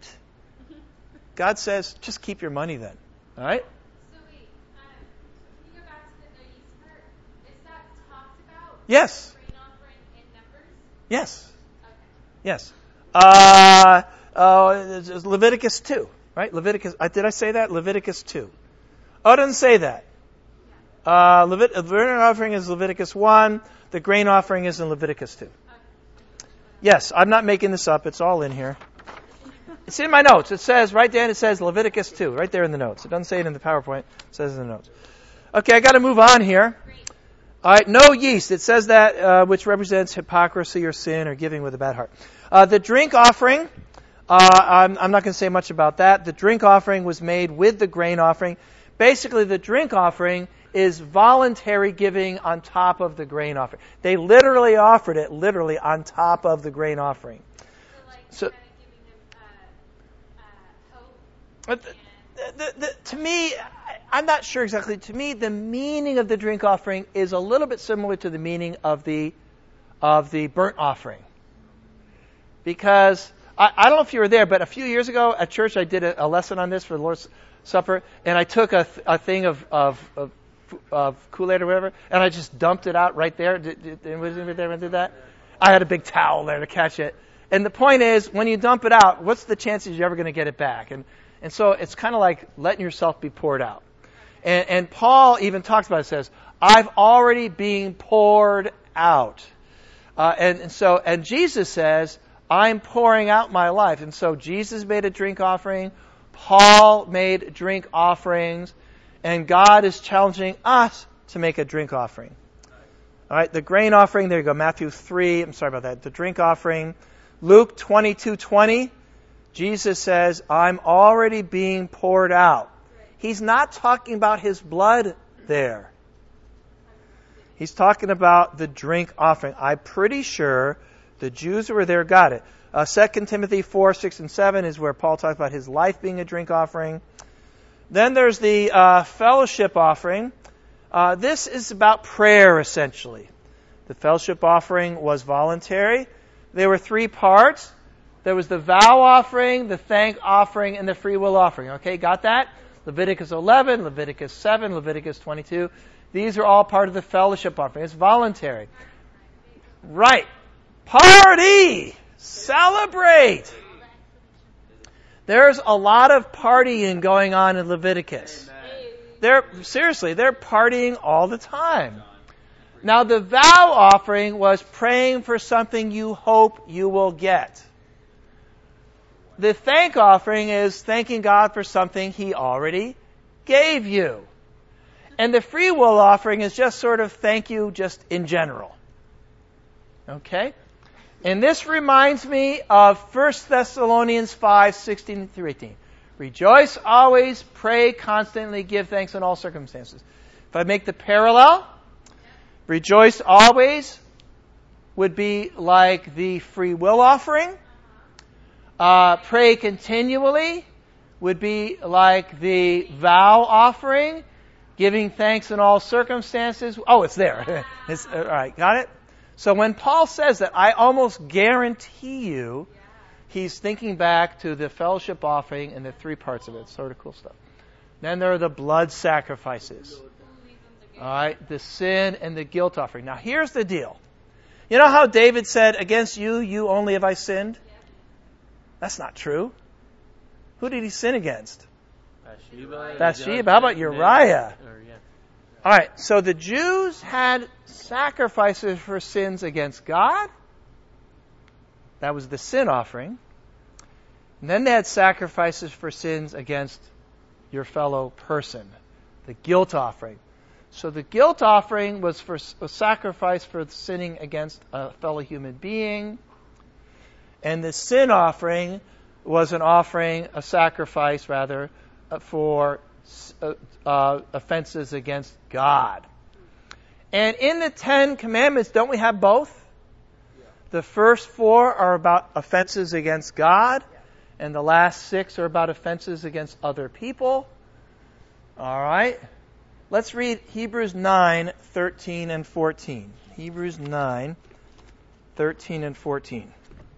God says, just keep your money then. All right? So wait, um, can you go back to the no yeast part? Is that talked about? Yes. Grain offering in Numbers? Yes. Okay. Yes. Uh, uh, it's Leviticus two, right? Leviticus. Uh, did I say that? Leviticus two. Oh, it doesn't say that. Uh, Levit- the burnt offering is Leviticus one. The grain offering is in Leviticus two. Yes, I'm not making this up. It's all in here. It's in my notes. It says, right there, it says Leviticus two, right there in the notes. It doesn't say it in the PowerPoint. It says it in the notes. Okay, I got to move on here. All right, no yeast. It says that, uh, which represents hypocrisy or sin or giving with a bad heart. Uh, the drink offering, uh, I'm, I'm not going to say much about that. The drink offering was made with the grain offering. Basically, the drink offering is voluntary giving on top of the grain offering. They literally offered it, literally, on top of the grain offering. So, like, So- kind of giving them uh, uh, hope. But the, the, the, to me, I, I'm not sure exactly. To me, the meaning of the drink offering is a little bit similar to the meaning of the of the burnt offering. Because I, I don't know if you were there, but a few years ago at church, I did a, a lesson on this for the Lord's Supper, and I took a, th- a thing of of, of of Kool-Aid or whatever, and I just dumped it out right there. Did, did anybody there did that? I had a big towel there to catch it. And the point is, when you dump it out, what's the chances you're ever going to get it back? And and so it's kind of like letting yourself be poured out. And, and Paul even talks about it, says, I've already been poured out. Uh, and, and so, and Jesus says, I'm pouring out my life. And so Jesus made a drink offering. Paul made drink offerings. And God is challenging us to make a drink offering. All right, the grain offering, there you go, Matthew three, I'm sorry about that, the drink offering. Luke twenty-two twenty, Jesus says, I'm already being poured out. He's not talking about his blood there. He's talking about the drink offering. I'm pretty sure the Jews who were there got it. Uh, Second Timothy four, six, and seven is where Paul talks about his life being a drink offering. Then there's the uh, fellowship offering. Uh, this is about prayer, essentially. The fellowship offering was voluntary. There were three parts. There was the vow offering, the thank offering, and the free will offering. Okay, got that? Leviticus eleven, Leviticus seven, Leviticus twenty-two. These are all part of the fellowship offering. It's voluntary. Right. Party! Celebrate! There's a lot of partying going on in Leviticus. They're, seriously, they're partying all the time. Now, the vow offering was praying for something you hope you will get. The thank offering is thanking God for something He already gave you. And the free will offering is just sort of thank you just in general. Okay? And this reminds me of First Thessalonians five, sixteen through eighteen. Rejoice always, pray constantly, give thanks in all circumstances. If I make the parallel, rejoice always would be like the free will offering. Uh, pray continually would be like the vow offering. Giving thanks in all circumstances. Oh, it's there. It's, all right, got it? So when Paul says that, I almost guarantee you he's thinking back to the fellowship offering and the three parts of it. Sort of cool stuff. Then there are the blood sacrifices. All right, the sin and the guilt offering. Now here's the deal. You know how David said, against you, you only have I sinned? That's not true. Who did he sin against? Bathsheba. Bathsheba. How about Uriah? All right, so the Jews had sacrifices for sins against God. That was the sin offering. And then they had sacrifices for sins against your fellow person, the guilt offering. So the guilt offering was for a sacrifice for sinning against a fellow human being. And the sin offering was an offering, a sacrifice rather, for uh, uh, offenses against God. And in the Ten Commandments, don't we have both? Yeah. The first four are about offenses against God, yeah. And the last six are about offenses against other people. All right. Let's read Hebrews nine, thirteen and fourteen. Hebrews nine, thirteen and fourteen.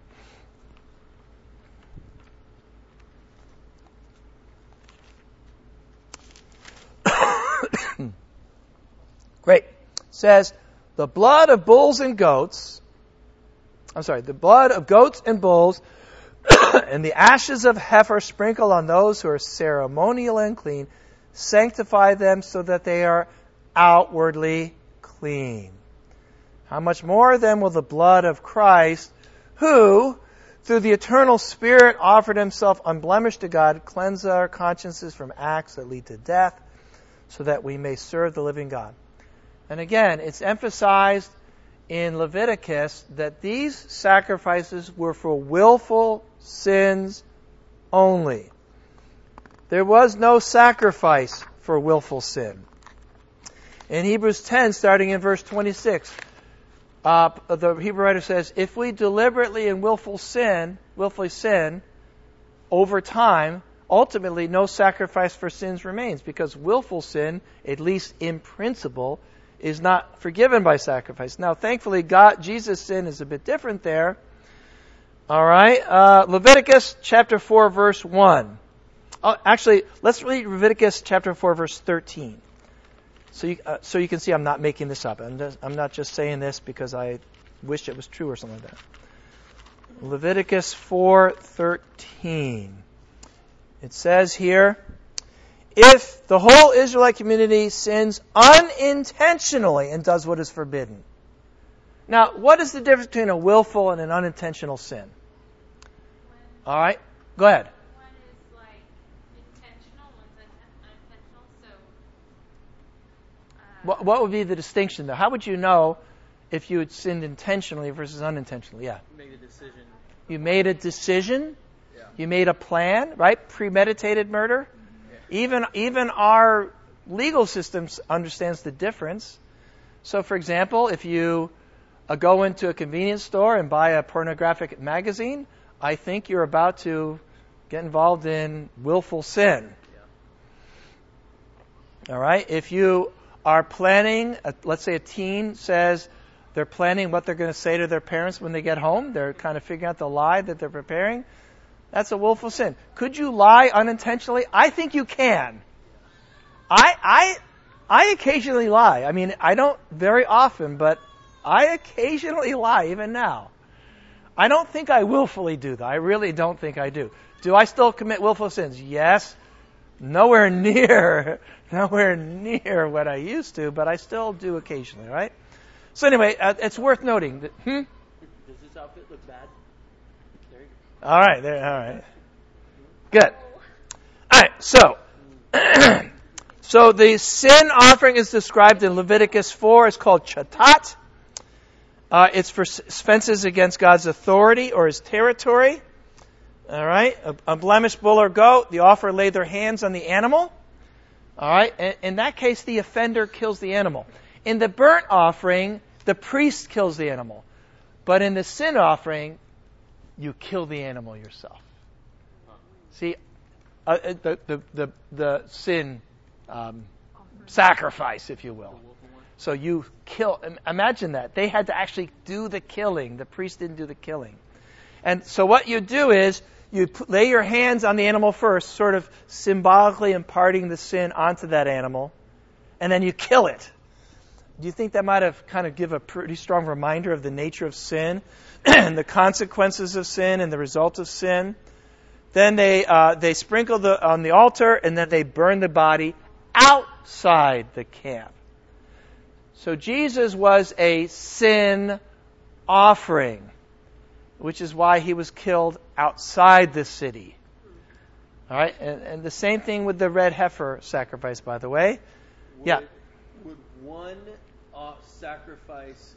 Great. It says, the blood of bulls and goats, I'm sorry, the blood of goats and bulls and the ashes of heifer sprinkled on those who are ceremonially unclean, sanctify them so that they are outwardly clean. How much more then will the blood of Christ, who, through the eternal Spirit, offered himself unblemished to God, cleanse our consciences from acts that lead to death, so that we may serve the living God. And again, it's emphasized in Leviticus that these sacrifices were for willful sins only. There was no sacrifice for willful sin. In Hebrews ten, starting in verse twenty-six, uh, the Hebrew writer says, if we deliberately and willful sin, willfully sin, over time, ultimately no sacrifice for sins remains, because willful sin, at least in principle, is not forgiven by sacrifice. Now, thankfully, God, Jesus' sin is a bit different there. All right, uh, Leviticus chapter four, verse one. Oh, actually, let's read Leviticus chapter four, verse thirteen. So you, uh, so you can see I'm not making this up. I'm, just, I'm not just saying this because I wish it was true or something like that. Leviticus four thirteen. It says here, if the whole Israelite community sins unintentionally and does what is forbidden. Now, what is the difference between a willful and an unintentional sin? All right, go ahead. One is like intentional, one's un- unintentional. So, uh, What, what would be the distinction there? How would you know if you had sinned intentionally versus unintentionally? Yeah. Made a decision. You made a decision. Yeah. You made a plan, right? Premeditated murder. Yeah. Even even our legal system understands the difference. So, for example, if you uh, go into a convenience store and buy a pornographic magazine, I think you're about to get involved in willful sin. Yeah. All right? If you are planning, uh, let's say a teen says they're planning what they're going to say to their parents when they get home, they're kind of figuring out the lie that they're preparing, that's a willful sin. Could you lie unintentionally? I think you can. I I I occasionally lie. I mean, I don't very often, but I occasionally lie, even now. I don't think I willfully do that. I really don't think I do. Do I still commit willful sins? Yes. Nowhere near, nowhere near what I used to, but I still do occasionally, right? So anyway, uh, it's worth noting that, hmm? Does this outfit look bad? There you go. All right, there, all right. Good. All right, so, so the sin offering is described in Leviticus four. It's called chatat. Uh, it's for offenses against God's authority or His territory. All right, a, a blemished bull or goat, the offerer laid their hands on the animal. All right, in, in that case, the offender kills the animal. In the burnt offering, the priest kills the animal. But in the sin offering, you kill the animal yourself. See, uh, the, the, the, the sin um, sacrifice, if you will. So you kill, imagine that. They had to actually do the killing. The priest didn't do the killing. And so what you do is, you put, lay your hands on the animal first, sort of symbolically imparting the sin onto that animal, and then you kill it. Do you think that might have kind of give a pretty strong reminder of the nature of sin and the consequences of sin and the result of sin? Then they uh, they sprinkle the on the altar, and then they burn the body outside the camp. So Jesus was a sin offering, which is why He was killed outside the city. All right, and, and the same thing with the red heifer sacrifice, by the way. Would, Yeah. Would one uh, sacrifice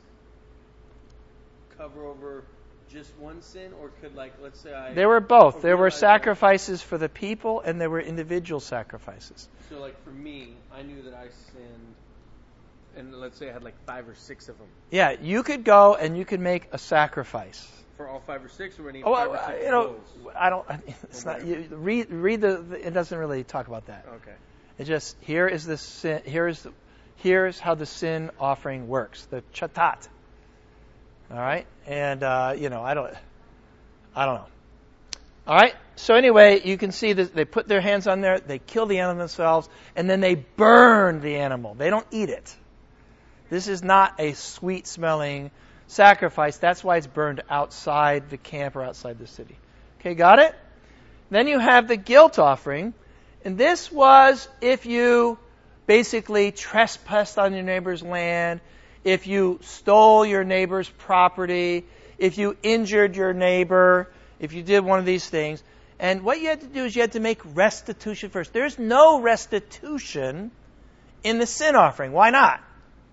cover over just one sin, or could, like, let's say I... There were both. I There were realized sacrifices for the people, and there were individual sacrifices. that- So, like, for me, I knew that I sinned, and let's say I had, like, five or six of them. Yeah, you could go and you could make a sacrifice. For all five or six, or any Oh, five or well, six you know, bulls? I don't. It's not. You read read the, the. It doesn't really talk about that. Okay. It just here is the sin. Here is the, here's how the sin offering works. The chatat. All right, and uh, you know, I don't. I don't know. All right. So anyway, you can see that they put their hands on there. They kill the animal themselves, and then they burn the animal. They don't eat it. This is not a sweet-smelling sacrifice. That's why it's burned outside the camp or outside the city. Okay, got it? Then you have the guilt offering. And this was if you basically trespassed on your neighbor's land, if you stole your neighbor's property, if you injured your neighbor, if you did one of these things. And what you had to do is you had to make restitution first. There's no restitution in the sin offering. Why not?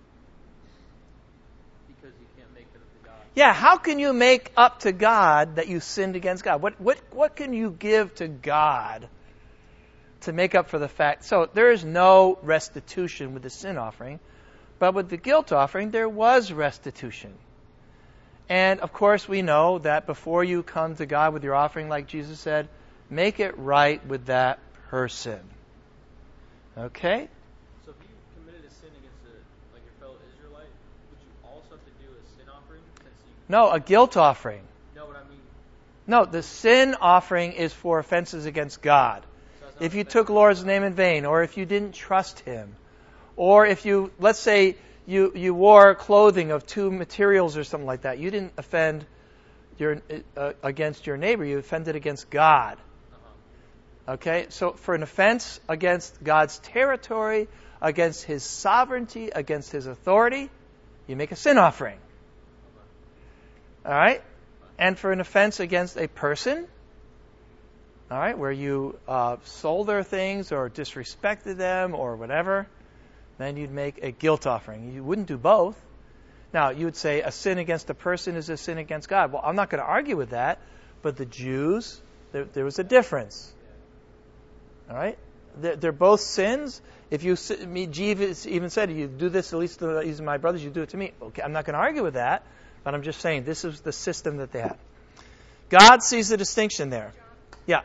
Yeah, how can you make up to God that you sinned against God? What what what can you give to God to make up for the fact? So there is no restitution with the sin offering, but with the guilt offering there was restitution. And of course we know that before you come to God with your offering, like Jesus said, make it right with that person. Okay? So if you committed a sin against a, like your fellow Israelite, would you also have to do a sin offering? Since you No, a guilt offering. know what I mean? No, the sin offering is for offenses against God. So that's not If you the took Lord's name in vain, or if you didn't trust Him, or if you, let's say, you, you wore clothing of two materials or something like that, you didn't offend your uh, against your neighbor, you offended against God. Uh-huh. Okay, so for an offense against God's territory, against His sovereignty, against His authority, you make a sin offering. All right? And for an offense against a person, all right, where you uh, sold their things or disrespected them or whatever, then you'd make a guilt offering. You wouldn't do both. Now, you would say a sin against a person is a sin against God. Well, I'm not going to argue with that, but the Jews, there, there was a difference. All right? They're, they're both sins. If you, me, Jesus even said, you do this at least to these my brothers, you do it to me. Okay, I'm not going to argue with that, but I'm just saying this is the system that they had. God sees the distinction there. Yeah.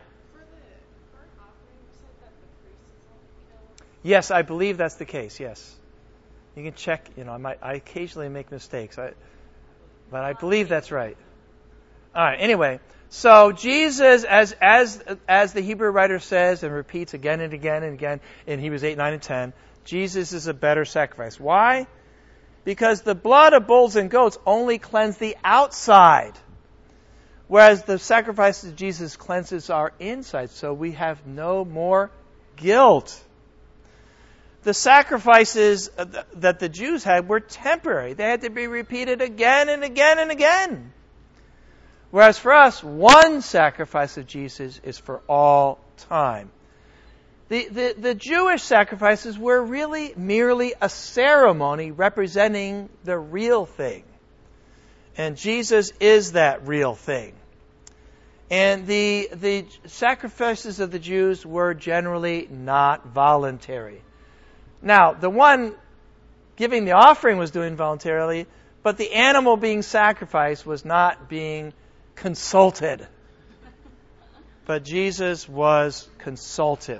Yes, I believe that's the case, yes. You can check, you know, I might, I occasionally make mistakes, I, but I believe that's right. All right, anyway, so Jesus, as as as the Hebrew writer says and repeats again and again and again in Hebrews eight, nine, and ten, Jesus is a better sacrifice. Why? Because the blood of bulls and goats only cleanse the outside, whereas the sacrifices of Jesus cleanses our inside, so we have no more guilt. The sacrifices that the Jews had were temporary. They had to be repeated again and again and again. Whereas for us, one sacrifice of Jesus is for all time. The, the, the Jewish sacrifices were really merely a ceremony representing the real thing. And Jesus is that real thing. And the, the sacrifices of the Jews were generally not voluntary. Now, the one giving the offering was doing voluntarily, but the animal being sacrificed was not being consulted. But Jesus was consulted.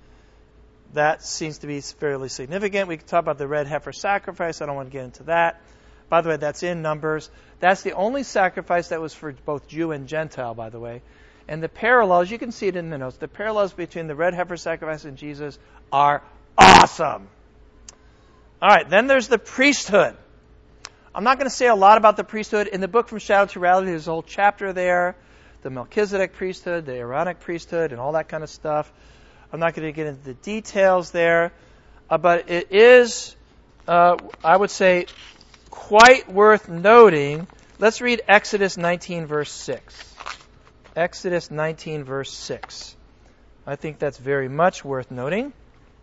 That seems to be fairly significant. We can talk about the red heifer sacrifice. I don't want to get into that. By the way, that's in Numbers. That's the only sacrifice that was for both Jew and Gentile, by the way. And the parallels, you can see it in the notes, the parallels between the red heifer sacrifice and Jesus are awesome. All right, then there's the priesthood. I'm not going to say a lot about the priesthood. In the book From Shadow to Reality, there's a whole chapter there. The Melchizedek priesthood, the Aaronic priesthood, and all that kind of stuff. I'm not going to get into the details there. Uh, but it is, uh, I would say, quite worth noting. Let's read Exodus nineteen, verse six. Exodus nineteen, verse six. I think that's very much worth noting.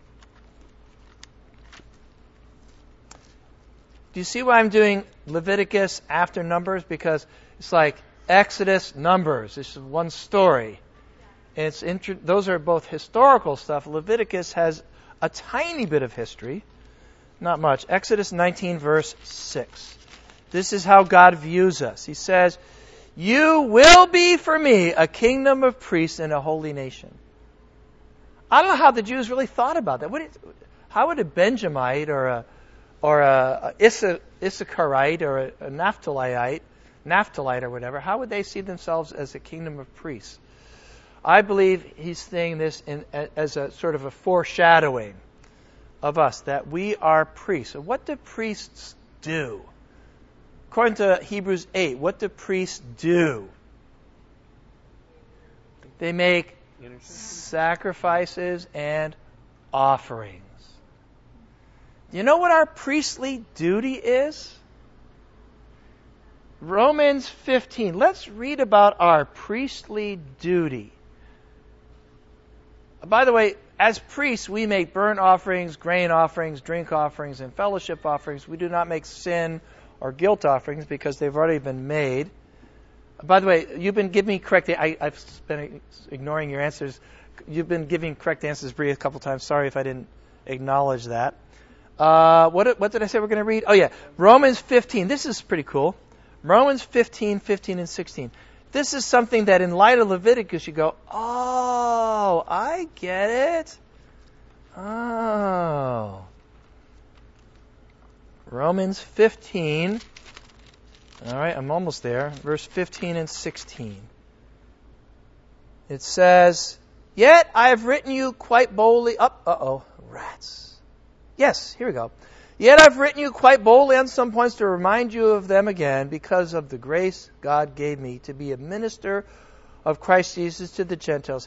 Do you see why I'm doing Leviticus after Numbers? Because it's like Exodus, Numbers. It's one story. And it's intro- those are both historical stuff. Leviticus has a tiny bit of history. Not much. Exodus nineteen, verse six. This is how God views us. He says, "You will be for me a kingdom of priests and a holy nation." I don't know how the Jews really thought about that. What is, how would a Benjamite or a or a, a Issa, Issacharite or a, a Naphtaliite, Naphthalite or whatever, how would they see themselves as a kingdom of priests? I believe he's saying this in, as a sort of a foreshadowing of us, that we are priests. So what do priests do? According to Hebrews eight, what do priests do? They make sacrifices and offerings. Do you know what our priestly duty is? Romans fifteen. Let's read about our priestly duty. By the way, as priests, we make burnt offerings, grain offerings, drink offerings, and fellowship offerings. We do not make sin or guilt offerings because they've already been made. By the way, you've been giving me correct... I, I've been ignoring your answers. You've been giving correct answers, Bree, a couple times. Sorry if I didn't acknowledge that. Uh, what, what did I say we're going to read? Oh, yeah. Romans fifteen. This is pretty cool. Romans fifteen, fifteen, and sixteen. This is something that in light of Leviticus you go, oh, I get it. Oh. Romans fifteen. All right, I'm almost there. Verse fifteen and sixteen. It says, "Yet I have written you quite boldly." Up, uh, uh-oh, rats. Yes, here we go. "Yet I've written you quite boldly on some points to remind you of them again, because of the grace God gave me to be a minister of Christ Jesus to the Gentiles.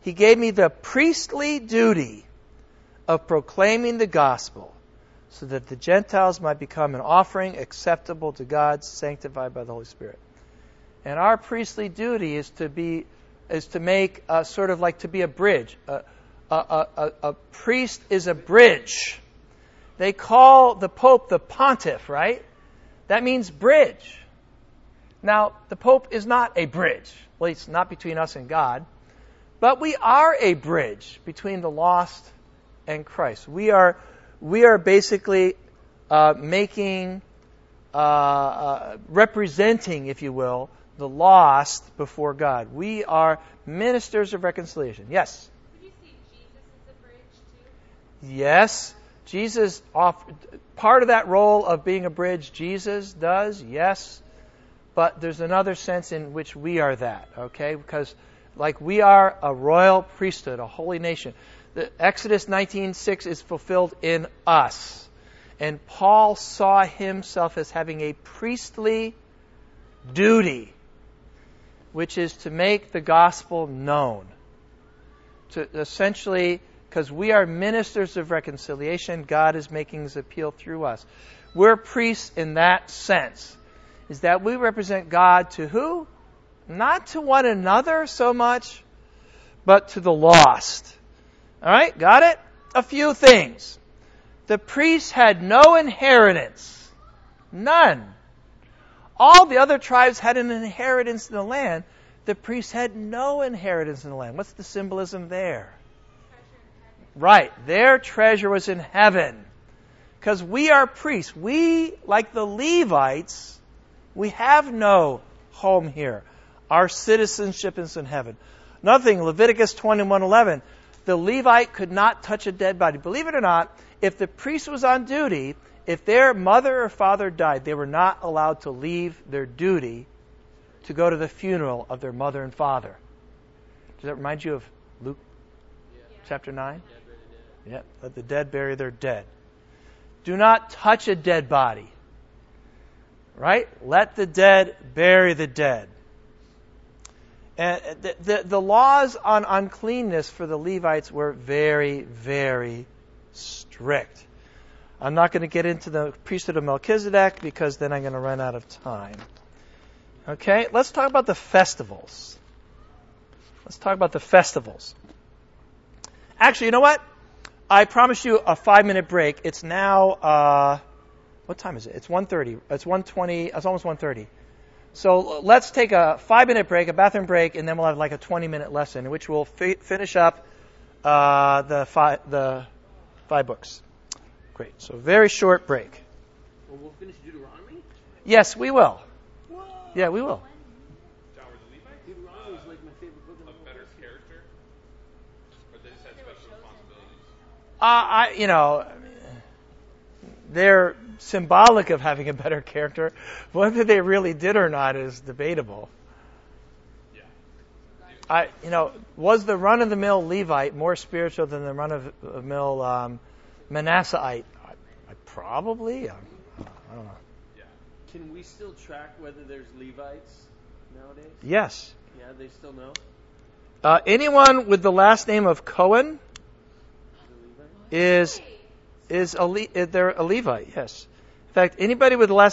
He gave me the priestly duty of proclaiming the gospel so that the Gentiles might become an offering acceptable to God, sanctified by the Holy Spirit. And our priestly duty is to be, is to make uh, sort of like to be a bridge. A, a, a, a priest is a bridge. They call the Pope the pontiff, right? That means bridge. Now, the Pope is not a bridge, at least not between us and God, but we are a bridge between the lost and Christ. We are, we are basically uh, making, uh, uh, representing, if you will, the lost before God. We are ministers of reconciliation. Yes? Would you see Jesus as a bridge, too? Yes. Jesus, off, part of that role of being a bridge, Jesus does, yes. But there's another sense in which we are that, okay? Because like we are a royal priesthood, a holy nation. The Exodus nineteen six is fulfilled in us. And Paul saw himself as having a priestly duty, which is to make the gospel known. To essentially, because we are ministers of reconciliation, God is making his appeal through us. We're priests in that sense. Is that we represent God to who? Not to one another so much, but to the lost. All right, got it? A few things. The priests had no inheritance. None. All the other tribes had an inheritance in the land. The priests had no inheritance in the land. What's the symbolism there? Right. Their treasure was in heaven. Because we are priests. We, like the Levites, we have no home here. Our citizenship is in heaven. Another thing, Leviticus twenty-one eleven. The Levite could not touch a dead body. Believe it or not, if the priest was on duty, if their mother or father died, they were not allowed to leave their duty to go to the funeral of their mother and father. Does that remind you of Luke Yeah. chapter nine? Yeah, very good. Yep. Let the dead bury their dead. Do not touch a dead body. Right? Let the dead bury the dead. And the, the, the laws on uncleanness for the Levites were very, very strict. I'm not going to get into the priesthood of Melchizedek because then I'm going to run out of time. Okay, let's talk about the festivals. Let's talk about the festivals. Actually, you know what? I promised you a five-minute break. It's now, uh, what time is it? It's one thirty. It's one twenty. It's almost one thirty. So let's take a five-minute break, a bathroom break, and then we'll have like a twenty-minute lesson in which we'll fi- finish up uh, the, fi- the five books. Great. So very short break. Well, we'll finish Deuteronomy? Yes, we will. Whoa! Yeah, we will. John, were the Levites Deuteronomy is like my favorite book in the a whole better world. character? Or they just had special responsibilities? Uh, I, you know, they're symbolic of having a better character. Whether they really did or not is debatable. Yeah. I, you know, was the run-of-the-mill Levite more spiritual than the run-of-the-mill um, Manassehite? I, I probably. I, I don't know. Yeah. Can we still track whether there's Levites nowadays? Yes. Yeah, they still know. Uh, anyone with the last name of Cohen The Levite? is is a Le- they're a Levite. Yes. In fact, anybody with the last